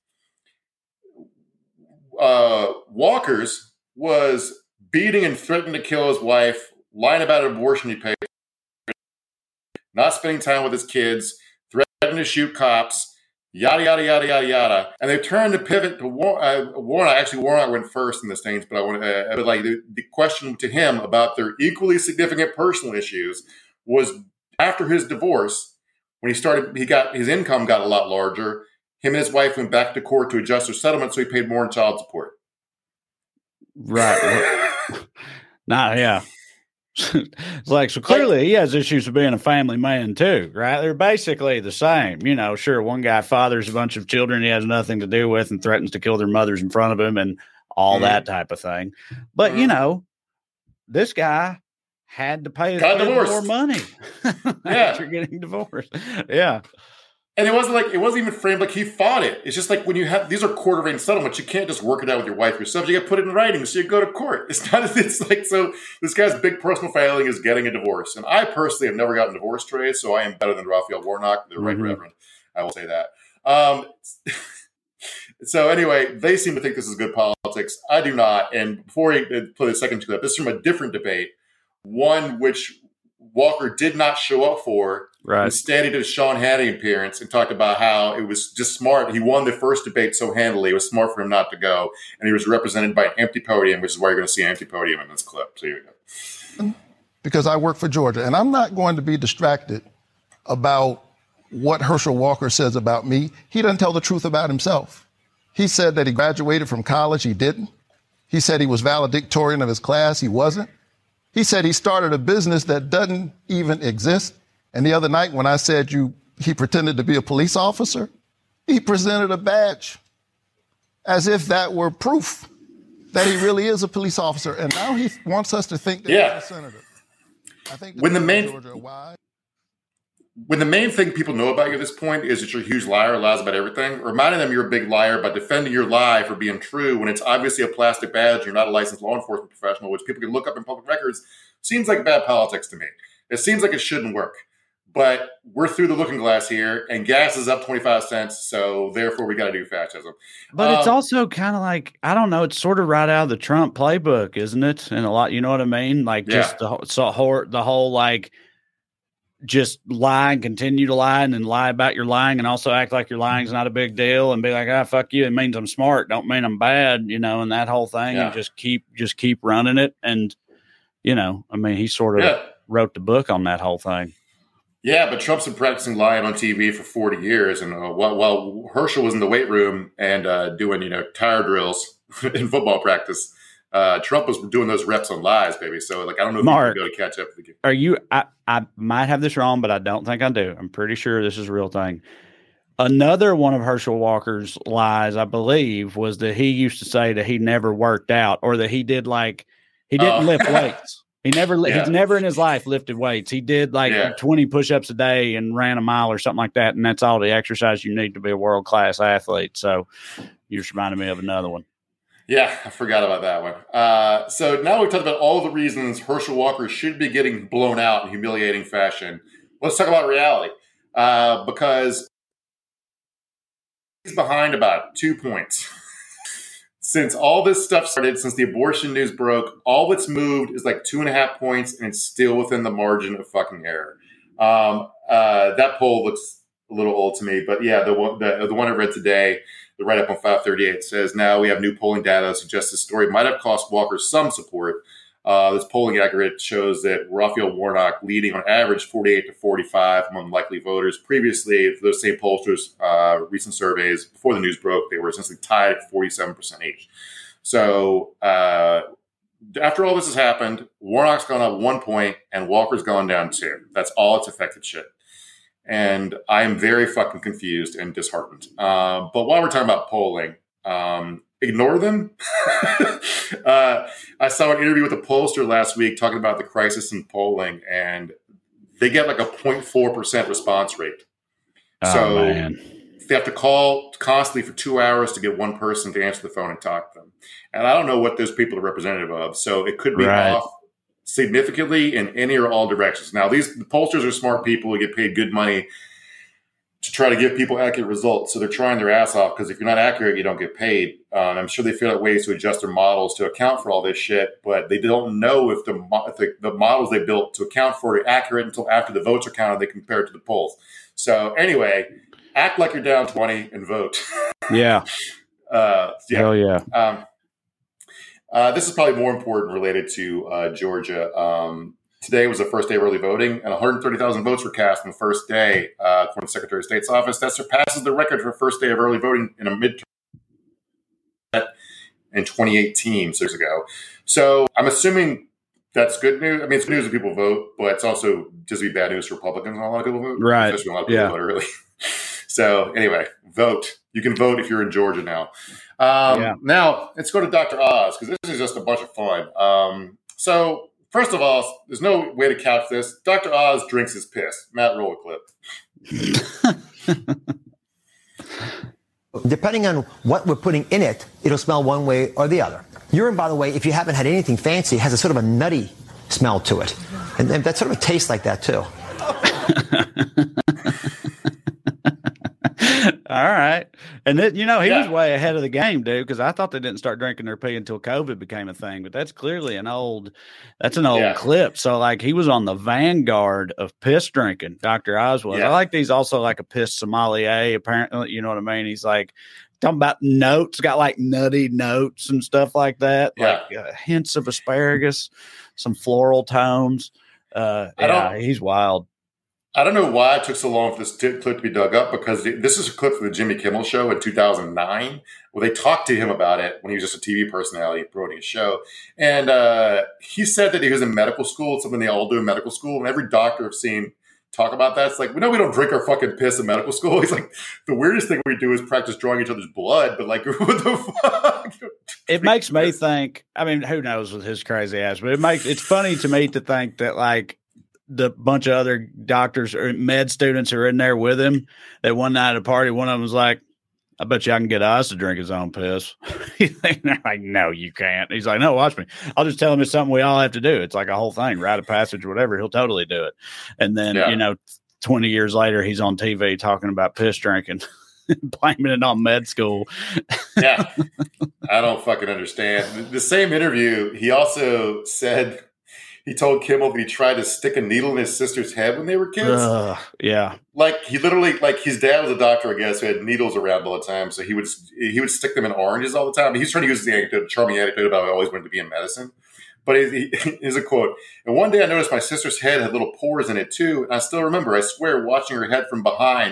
Walker's was beating and threatening to kill his wife, lying about an abortion he paid, not spending time with his kids, threatening to shoot cops, yada, yada, yada, yada, yada. And they turned to pivot to Warnock. Actually, Warnock went first in the states, but I want to, but like the question to him about their equally significant personal issues was after his divorce, when he got his income got a lot larger. Him and his wife went back to court to adjust their settlement, so he paid more in child support. Right. Yeah. It's like, so clearly he has issues with being a family man too, right? They're basically the same. You know, sure, one guy fathers a bunch of children he has nothing to do with and threatens to kill their mothers in front of him and all that type of thing. But, you know, this guy had to pay his more money after getting divorced. Yeah. And it wasn't even framed like he fought it. It's just like when you have, these are court-ordained settlements, you can't just work it out with your wife yourself. You got to put it in writing, so you go to court. It's like, so this guy's big personal failing is getting a divorce. And I personally have never gotten a divorce, Trey, so I am better than Raphael Warnock, the right reverend. I will say that. So anyway, they seem to think this is good politics. I do not. And before we play the second clip, this is from a different debate, one which Walker did not show up for. Right. Instead, he did a Sean Hannity appearance and talked about how it was just smart. He won the first debate so handily. It was smart for him not to go. And he was represented by an empty podium, which is why you're going to see an empty podium in this clip. So here we go. Because I work for Georgia, and I'm not going to be distracted about what Herschel Walker says about me. He doesn't tell the truth about himself. He said that he graduated from college. He didn't. He said he was valedictorian of his class. He wasn't. He said he started a business that doesn't even exist. And the other night when I said he pretended to be a police officer, he presented a badge as if that were proof that he really is a police officer. And now he wants us to think that he's a senator. I think when the main thing people know about you at this point is that you're a huge liar, lies about everything, reminding them you're a big liar by defending your lie for being true when it's obviously a plastic badge, you're not a licensed law enforcement professional, which people can look up in public records, seems like bad politics to me. It seems like it shouldn't work. But we're through the looking glass here, and gas is up 25 cents, so therefore we got to do fascism. But it's also kind of like, I don't know, it's sort of right out of the Trump playbook, isn't it? And a lot, you know what I mean? Like just the whole like just lie and continue to lie and then lie about your lying and also act like your lying's not a big deal and be like, fuck you. It means I'm smart. Don't mean I'm bad, you know, and that whole thing and just keep running it. And, you know, I mean, he sort of wrote the book on that whole thing. Yeah, but Trump's been practicing lying on TV for 40 years. And while Herschel was in the weight room and doing, tire drills in football practice. Trump was doing those reps on lies, baby. So, like, I don't know if Mark, you can go to catch up with the game. Are you? I might have this wrong, but I don't think I do. I'm pretty sure this is a real thing. Another one of Herschel Walker's lies, I believe, was that he used to say that he never worked out, or that he did he didn't lift weights. He's never in his life lifted weights. He did 20 push-ups a day and ran a mile or something like that, and that's all the exercise you need to be a world-class athlete. So you just reminded me of another one. Yeah, I forgot about that one. So now we've talked about all the reasons Herschel Walker should be getting blown out in humiliating fashion. Let's talk about reality, because he's behind about 2 points. Since all this stuff started, since the abortion news broke, all that's moved is 2.5 points, and it's still within the margin of fucking error. That poll looks a little old to me, but yeah, the one I read today, the write-up on 538 says, now we have new polling data that suggests this story might have cost Walker some support. This polling aggregate shows that Raphael Warnock leading on average 48-45 among likely voters. Previously, for those same pollsters, recent surveys before the news broke, they were essentially tied at 47% each. So after all this has happened, Warnock's gone up 1 point and Walker's gone down 2. That's all it's affected shit. And I am very fucking confused and disheartened. But while we're talking about polling, ignore them. I saw an interview with a pollster last week talking about the crisis in polling, and they get a 0.4% response rate. So they have to call constantly for 2 hours to get one person to answer the phone and talk to them. And I don't know what those people are representative of. So it could be off significantly in any or all directions. Now, the pollsters are smart people who get paid good money to try to give people accurate results. So they're trying their ass off, because if you're not accurate, you don't get paid. I'm sure they figure out ways to adjust their models to account for all this shit, but they don't know if the models they built to account for it are accurate until after the votes are counted, they compare it to the polls. So anyway, act like you're down 20 and vote. Yeah. Hell yeah. This is probably more important related to Georgia. Today was the first day of early voting, and 130,000 votes were cast on the first day, according to the Secretary of State's office. That surpasses the record for first day of early voting in a midterm in 2018, 6 years ago. So I'm assuming that's good news. I mean, it's good news that people vote, but it's also just be bad news for Republicans when a lot of people vote. Right. Especially when a lot of people vote early. So anyway, vote. You can vote if you're in Georgia now. Now, let's go to Dr. Oz, because this is just a bunch of fun. So first of all, there's no way to couch this. Dr. Oz drinks his piss. Matt, roll a clip. Depending on what we're putting in it, it'll smell one way or the other. Urine, by the way, if you haven't had anything fancy, has a sort of a nutty smell to it. And that sort of a taste like that, too. All right. And then, he was way ahead of the game, dude, because I thought they didn't start drinking their pee until COVID became a thing. But that's clearly an old clip. So, he was on the vanguard of piss drinking, Dr. Oz was. I like these also like a piss sommelier, apparently. You know what I mean? He's talking about notes, got nutty notes and stuff like that. Hints of asparagus, some floral tones. He's wild. I don't know why it took so long for this clip to be dug up, because this is a clip from the Jimmy Kimmel Show in 2009, where they talked to him about it when he was just a TV personality promoting a show. And he said that he was in medical school. It's something they all do in medical school. And every doctor I've seen talk about that. It's we know we don't drink our fucking piss in medical school. He's the weirdest thing we do is practice drawing each other's blood. But what the fuck? It makes me think, I mean, who knows with his crazy ass, but it's funny to me to think that the bunch of other doctors or med students who are in there with him, that one night at a party, one of them was like, I bet you I can get Oz to drink his own piss. They're like, no, you can't. He's like, no, watch me. I'll just tell him it's something we all have to do. It's like a whole thing, rite of passage, whatever. He'll totally do it. And then, 20 years later, he's on TV talking about piss drinking, blaming it on med school. Yeah. I don't fucking understand. The same interview, he also said, he told Kimmel that he tried to stick a needle in his sister's head when they were kids. Yeah. He literally, his dad was a doctor, I guess, who had needles around all the time. So he would stick them in oranges all the time. He's trying to use the anecdote, charming anecdote about how I always wanted to be in medicine. But here's a quote. And one day I noticed my sister's head had little pores in it too. And I still remember, I swear, watching her head from behind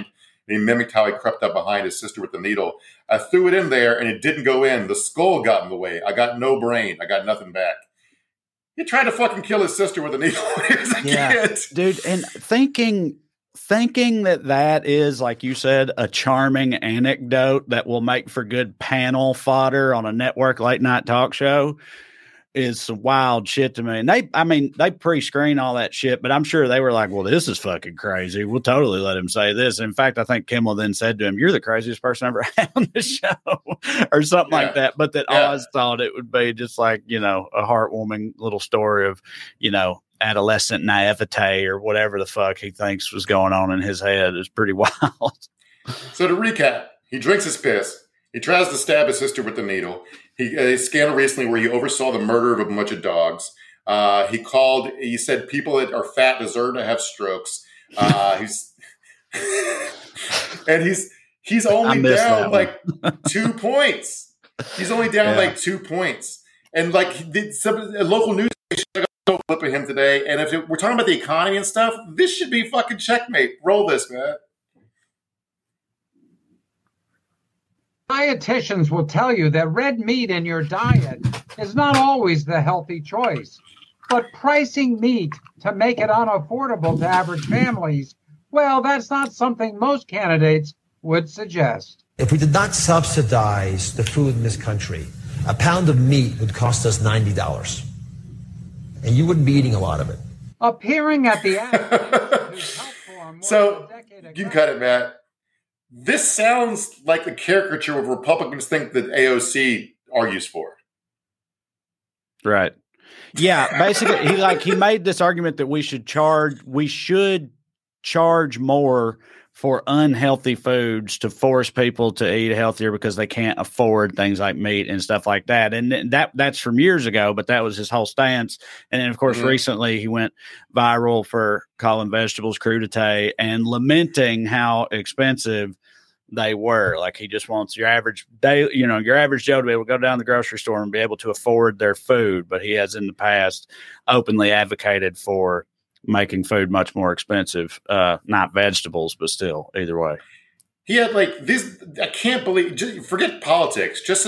and he mimicked how he crept up behind his sister with the needle. I threw it in there, and it didn't go in. The skull got in the way. I got no brain. I got nothing back. He tried to fucking kill his sister with a needle when he was a kid. Dude, and thinking that is, like you said, a charming anecdote that will make for good panel fodder on a network late night talk show is some wild shit to me. And they pre-screen all that shit, but I'm sure they were like, well, this is fucking crazy. We'll totally let him say this. In fact, I think Kimmel then said to him, you're the craziest person I ever had on the show or something like that. But that Oz thought it would be just like, a heartwarming little story of, adolescent naivete or whatever the fuck he thinks was going on in his head is pretty wild. So to recap, he drinks his piss. He tries to stab his sister with the needle. A scandal recently where he oversaw the murder of a bunch of dogs. He said people that are fat deserve to have strokes. He's only down like 2 points. He's only down like 2 points. And like a local news station flip at him today. And if we're talking about the economy and stuff, this should be fucking checkmate. Roll this, man. Dietitians will tell you that red meat in your diet is not always the healthy choice. But pricing meat to make it unaffordable to average families, well, that's not something most candidates would suggest. If we did not subsidize the food in this country, a pound of meat would cost us $90. And you wouldn't be eating a lot of it. Appearing at the So, you can cut it, Matt. This sounds like the caricature of Republicans think that AOC argues for. Right. Yeah, basically he made this argument that we should charge more for unhealthy foods to force people to eat healthier because they can't afford things like meat and stuff like that. And that's from years ago, but that was his whole stance. And then, of course, recently he went viral for calling vegetables crudité and lamenting how expensive they were. Like he just wants your average day, your average Joe to be able to go down to the grocery store and be able to afford their food. But he has in the past openly advocated for making food much more expensive, not vegetables, but still either way. He had like this, I can't believe, forget politics, just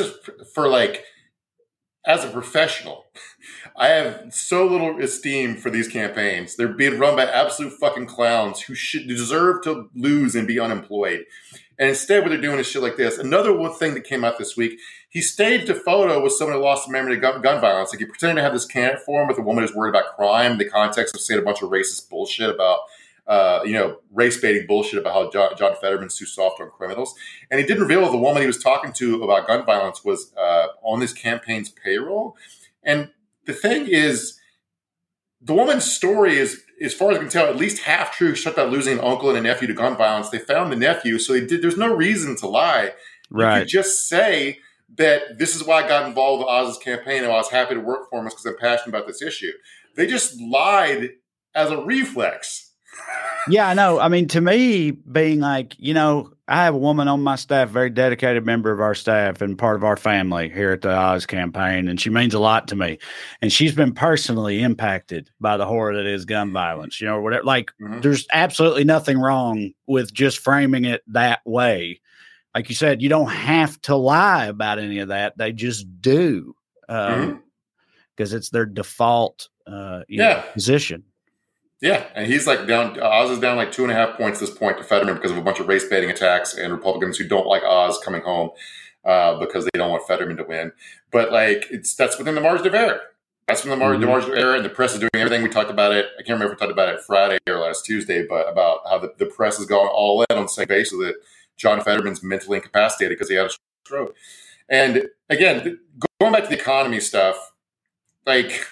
as a professional, I have so little esteem for these campaigns. They're being run by absolute fucking clowns who should deserve to lose and be unemployed. And instead, what they're doing is shit like this. Another one thing that came out this week, he staged a photo with someone who lost a memory to gun violence. Like he pretended to have this candidate for him with a woman who's worried about crime in the context of saying a bunch of racist bullshit about, race baiting bullshit about how John Fetterman's too soft on criminals. And he didn't reveal the woman he was talking to about gun violence was on this campaign's payroll. And the thing is, the woman's story is, as far as I can tell, at least half true. She talked about losing an uncle and a nephew to gun violence. They found the nephew, so there's no reason to lie. Right. You could just say that this is why I got involved with Oz's campaign and I was happy to work for him because I'm passionate about this issue. They just lied as a reflex. Yeah, I know. I mean, to me, being like, I have a woman on my staff, very dedicated member of our staff and part of our family here at the Oz campaign, and she means a lot to me. And she's been personally impacted by the horror that is gun violence, whatever. Like, there's absolutely nothing wrong with just framing it that way. Like you said, you don't have to lie about any of that. They just do because it's their default position. Yeah, and he's like down. Oz is down like 2.5 points at this point to Fetterman because of a bunch of race baiting attacks and Republicans who don't like Oz coming home because they don't want Fetterman to win. But like that's within the margin of error. That's within the margin of error, and the press is doing everything. We talked about it. I can't remember if we talked about it Friday or last Tuesday, but about how the press has gone all in on saying basically that John Fetterman's mentally incapacitated because he had a stroke. And again, going back to the economy stuff, like.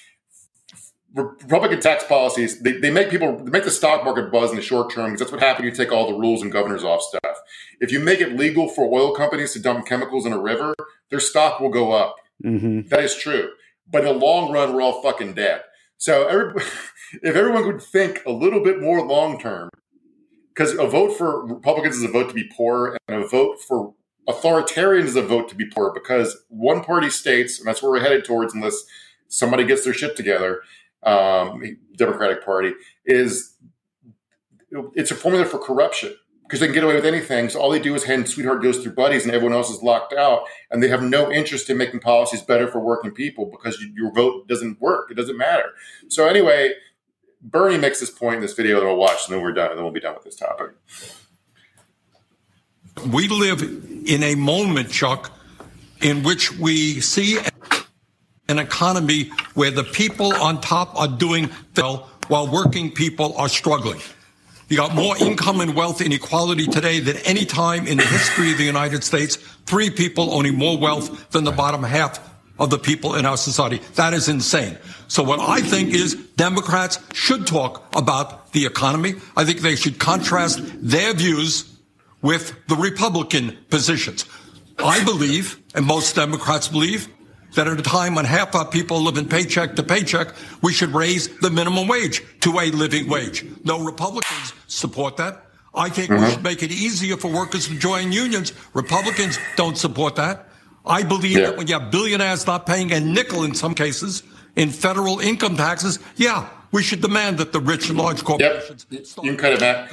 Republican tax policies, they make the stock market buzz in the short term because that's what happens when you take all the rules and governors off stuff. If you make it legal for oil companies to dump chemicals in a river, their stock will go up. That is true. But in the long run, we're all fucking dead. So if everyone could think a little bit more long term, because a vote for Republicans is a vote to be poor, and a vote for authoritarians is a vote to be poor because one party states, and that's where we're headed towards unless somebody gets their shit together, Democratic Party, it's a formula for corruption. because they can get away with anything. So all they do is hand Sweetheart goes through buddies and everyone else is locked out. And they have no interest in making policies better for working people because your vote doesn't work. It doesn't matter. So anyway, Bernie makes this point in this video that we'll watch, and then we're done. And then we'll be done with this topic. We live in a moment, Chuck, in which we see an economy where the people on top are doing well while working people are struggling. You got more income and wealth inequality today than any time in the history of the United States. 3 people owning more wealth than the bottom half of the people in our society. That is insane. So what I think is Democrats should talk about the economy. I think they should contrast their views with the Republican positions. I believe, and most Democrats believe, that at a time when half our people live in paycheck to paycheck, we should raise the minimum wage to a living wage. No Republicans support that. I think we should make it easier for workers to join unions. Republicans don't support that. I believe that when you have billionaires not paying a nickel in some cases in federal income taxes, we should demand that the rich and large corporations. You can cut it back.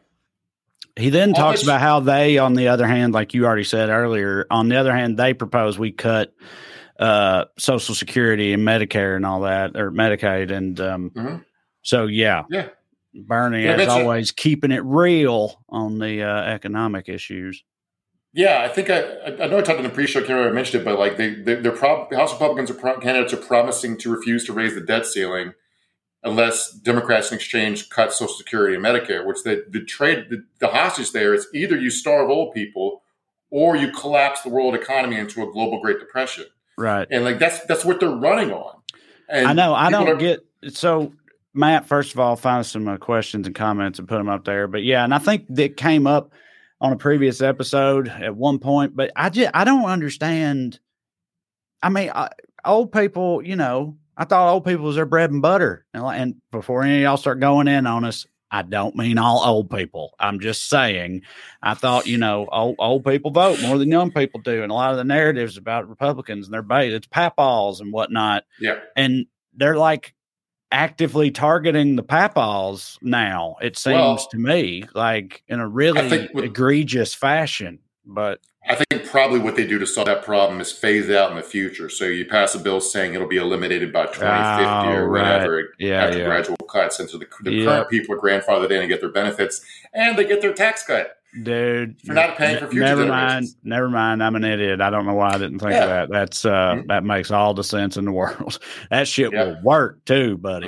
He then talks about how they, on the other hand, like you already said earlier, on the other hand, they propose we cut Social Security and Medicare and all that, or Medicaid. And so, Bernie, as always, keeping it real on the economic issues. Yeah, I think I know I talked in the pre-show, I can't remember if I mentioned it, but like House Republicans candidates are promising to refuse to raise the debt ceiling unless Democrats in exchange cut Social Security and Medicare, which the hostage there is either you starve old people or you collapse the world economy into a global Great Depression. Right. And like that's what they're running on. And I know. I don't get so Matt, first of all, find some questions and comments and put them up there. But yeah, and I think that came up on a previous episode at one point, but I don't understand. I mean, old people, I thought old people was their bread and butter. And before any of y'all start going in on us, I don't mean all old people. I'm just saying, I thought, old people vote more than young people do. And a lot of the narratives about Republicans and their base, it's papaws and whatnot. Yeah. And they're like actively targeting the papaws now, it seems to me, like in a really egregious fashion. But I think probably what they do to solve that problem is phase out in the future. So you pass a bill saying it'll be eliminated by 2050 or whatever after gradual cuts. And so the current people are grandfathered in and get their benefits and they get their tax cut. Dude, for not paying for future generations. Never mind. I'm an idiot. I don't know why I didn't think of that. That's that makes all the sense in the world. That shit will work too, buddy.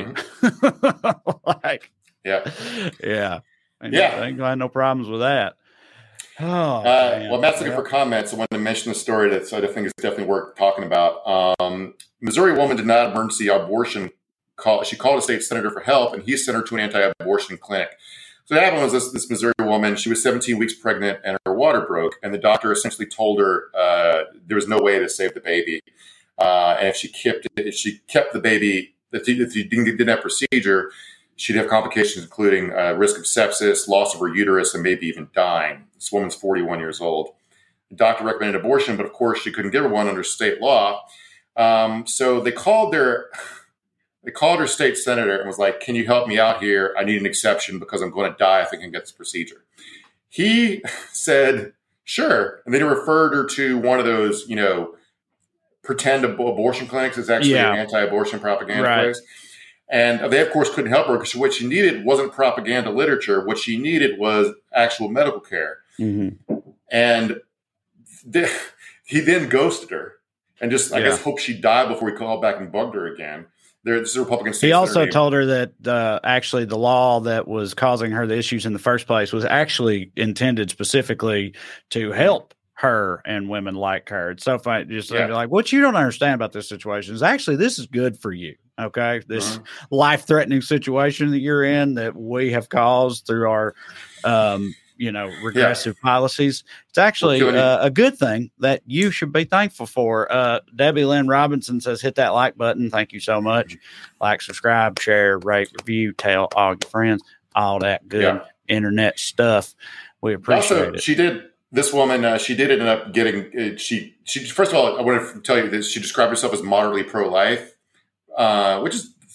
Yeah. I ain't gonna have no problems with that. Well, Matt's looking for comments. I wanted to mention a story that I think is definitely worth talking about. Missouri woman denied emergency abortion call. She called a state senator for help, and he sent her to an anti-abortion clinic. So what happened was this Missouri woman, she was 17 weeks pregnant and her water broke. And the doctor essentially told her there was no way to save the baby. And if she kept the baby, if she didn't get that procedure, she'd have complications, including risk of sepsis, loss of her uterus, and maybe even dying. This woman's 41 years old. The doctor recommended abortion, but of course she couldn't give her one under state law. So they called her state senator and was like, can you help me out here? I need an exception because I'm going to die if I can get this procedure. He said, sure. And then he referred her to one of those, pretend abortion clinics. It's actually an anti-abortion propaganda place. And they, of course, couldn't help her because what she needed wasn't propaganda literature. What she needed was actual medical care. Mm-hmm. And he then ghosted her and just, I guess, hoped she'd die before he called back and bugged her again. This is a Republican state. He also told her that actually the law that was causing her the issues in the first place was actually intended specifically to help her and women like her. It's so funny. Just like, what you don't understand about this situation is actually this is good for you. Okay. This life-threatening situation that you're in that we have caused through our, regressive policies. It's actually a good thing that you should be thankful for. Debbie Lynn Robinson says, hit that like button. Thank you so much. Like, subscribe, share, rate, review, tell all your friends, all that good internet stuff. We appreciate it. This woman, she did end up getting, she first of all, I want to tell you that she described herself as moderately pro-life, which is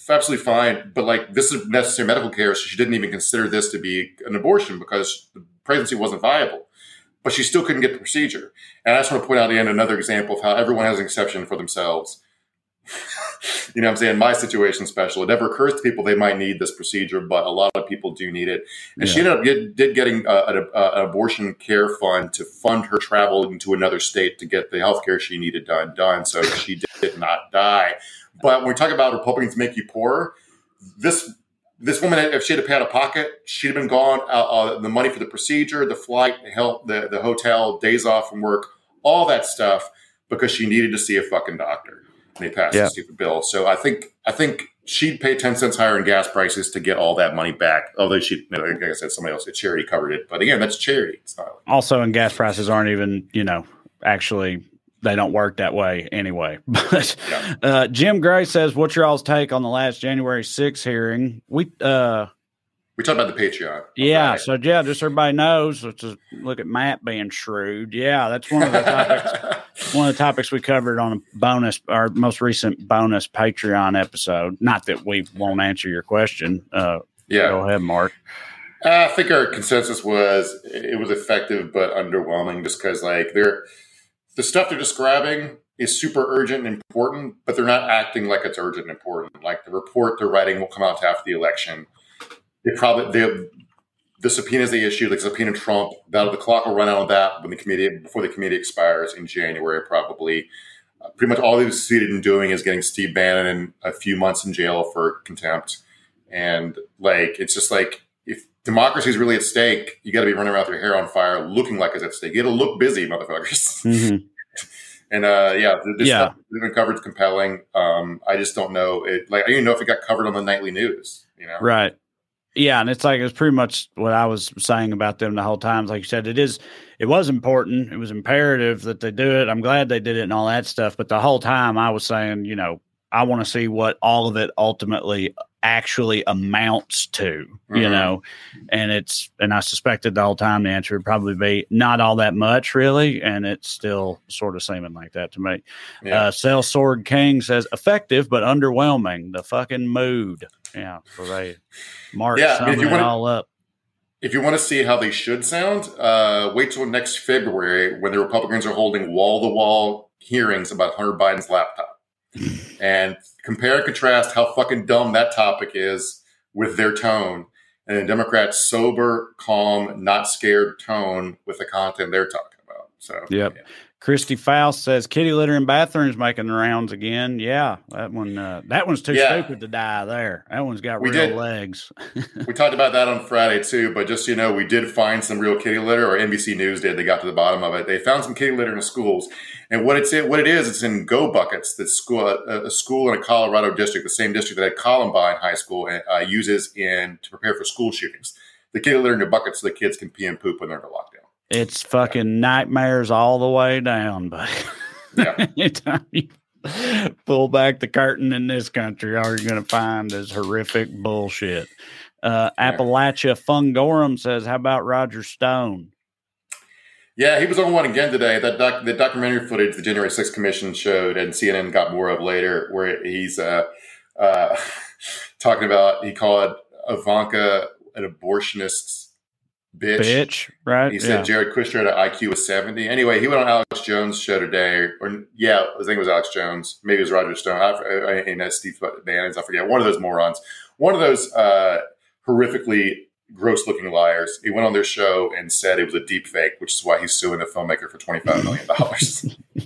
absolutely fine. But like, this is necessary medical care, so she didn't even consider this to be an abortion because the pregnancy wasn't viable. But she still couldn't get the procedure. And I just want to point out again another example of how everyone has an exception for themselves. You know what I'm saying? My situation special. It never occurs to people they might need this procedure, but a lot of people do need it. And she ended up getting an abortion care fund to fund her travel into another state to get the health care she needed done. So she did not die. But when we talk about Republicans make you poorer, this woman, if she had to pay out of pocket, she'd have been gone. The money for the procedure, the flight, the hotel, days off from work, all that stuff, because she needed to see a fucking doctor. And they passed the stupid bill. So I think she'd pay 10 cents higher in gas prices to get all that money back. Although like I said, somebody else at charity covered it. But again, that's charity. It's not. Also, and gas prices aren't even, actually, they don't work that way anyway. But Jim Gray says, what's your all's take on the last January 6th hearing? We talked about the Patreon. Yeah. So, just so everybody knows, let's just look at Matt being shrewd. Yeah, that's one of the topics. One of the topics we covered on our most recent bonus Patreon episode. Not that we won't answer your question. Go ahead, Mark. I think our consensus was it was effective but underwhelming, just because the stuff they're describing is super urgent and important, but they're not acting like it's urgent and important. Like the report they're writing will come out after the election. The subpoenas they issued, like subpoena Trump, the clock will run out on that before the committee expires in January, probably. Pretty much all they've succeeded in doing is getting Steve Bannon in a few months in jail for contempt. And it's just if democracy is really at stake, you got to be running around with your hair on fire, looking like it's at stake. You got to look busy, motherfuckers. Mm-hmm. And this stuff has been covered compelling. I just don't know I don't even know if it got covered on the nightly news. Right. Yeah, and it's pretty much what I was saying about them the whole time. Like you said, it was important. It was imperative that they do it. I'm glad they did it and all that stuff. But the whole time I was saying, I want to see what all of it ultimately actually amounts to, and I suspected the whole time the answer would probably be not all that much really. And it's still sort of seeming like that to me. Yeah. Cell Sword King says effective, but underwhelming. The fucking mood. Yeah. So they summing it all up. If you want to see how they should sound, wait till next February when the Republicans are holding wall-to-wall hearings about Hunter Biden's laptop. And compare and contrast how fucking dumb that topic is with their tone and the Democrats' sober, calm, not scared tone with the content they're talking about. So, yep. Yeah. Christy Faust says kitty litter in bathrooms making the rounds again. Yeah, that one's too stupid to die there. That one's got real legs. We talked about that on Friday too, but just we did find some real kitty litter, or NBC News did. They got to the bottom of it. They found some kitty litter in the schools, and what it is, it's in go buckets that a school in a Colorado district, the same district that Columbine High School uses to prepare for school shootings. The kitty litter in the buckets so the kids can pee and poop when they're in lockdown. It's fucking nightmares all the way down, buddy. Yeah. Anytime you pull back the curtain in this country, all you're going to find is horrific bullshit. Appalachia Fungorum says, how about Roger Stone? Yeah, he was on one again today. The documentary footage the January 6th Commission showed and CNN got more of later, where he's talking about, he called Ivanka an abortionist bitch, right? He said Jared Kushner had an IQ of 70. Anyway, he went on Alex Jones' show today, I think it was Alex Jones. Maybe it was Roger Stone. And Steve Bannon. I forget. One of those morons. One of those horrifically gross-looking liars. He went on their show and said it was a deep fake, which is why he's suing the filmmaker for $25 million.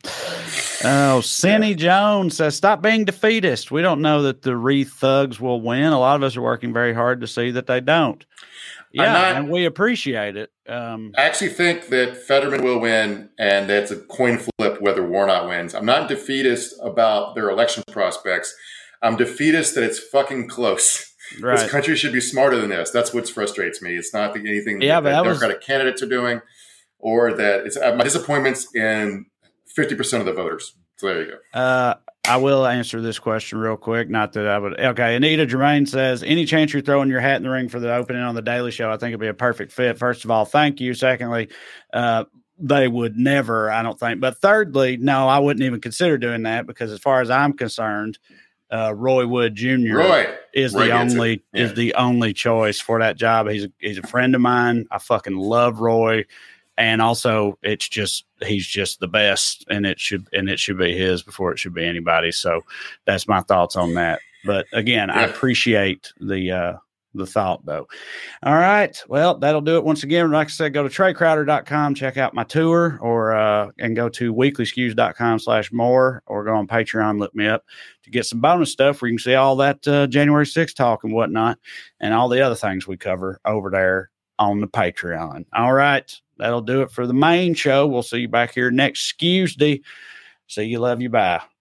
Oh, Cindy Jones says, stop being defeatist. We don't know that the Wreath thugs will win. A lot of us are working very hard to see that they don't. Yeah, and we appreciate it. I actually think that Fetterman will win, and that's a coin flip whether Warnock wins. I'm not defeatist about their election prospects. I'm defeatist that it's fucking close. Right. This country should be smarter than this. That's what frustrates me. It's not anything that Democratic candidates are doing, or that it's my disappointments in 50% of the voters. So there you go. I will answer this question real quick. Not that I would. Okay. Anita Germain says, any chance you're throwing your hat in the ring for the opening on the Daily Show? I think it'd be a perfect fit. First of all, thank you. Secondly, they would never, I don't think. But thirdly, no, I wouldn't even consider doing that because as far as I'm concerned, Roy Wood Jr. is the only choice for that job. He's a friend of mine. I fucking love Roy, and also he's just the best, and it should be his before it should be anybody. So that's my thoughts on that. But again, I appreciate the thought, though. All right. Well, that'll do it. Once again, like I said, go to TreyCrowder.com, check out my tour, and go to weeklyskews.com/more, or go on Patreon, look me up to get some bonus stuff where you can see all that January 6th talk and whatnot, and all the other things we cover over there on the Patreon. All right. That'll do it for the main show. We'll see you back here next Tuesday. See you. Love you. Bye.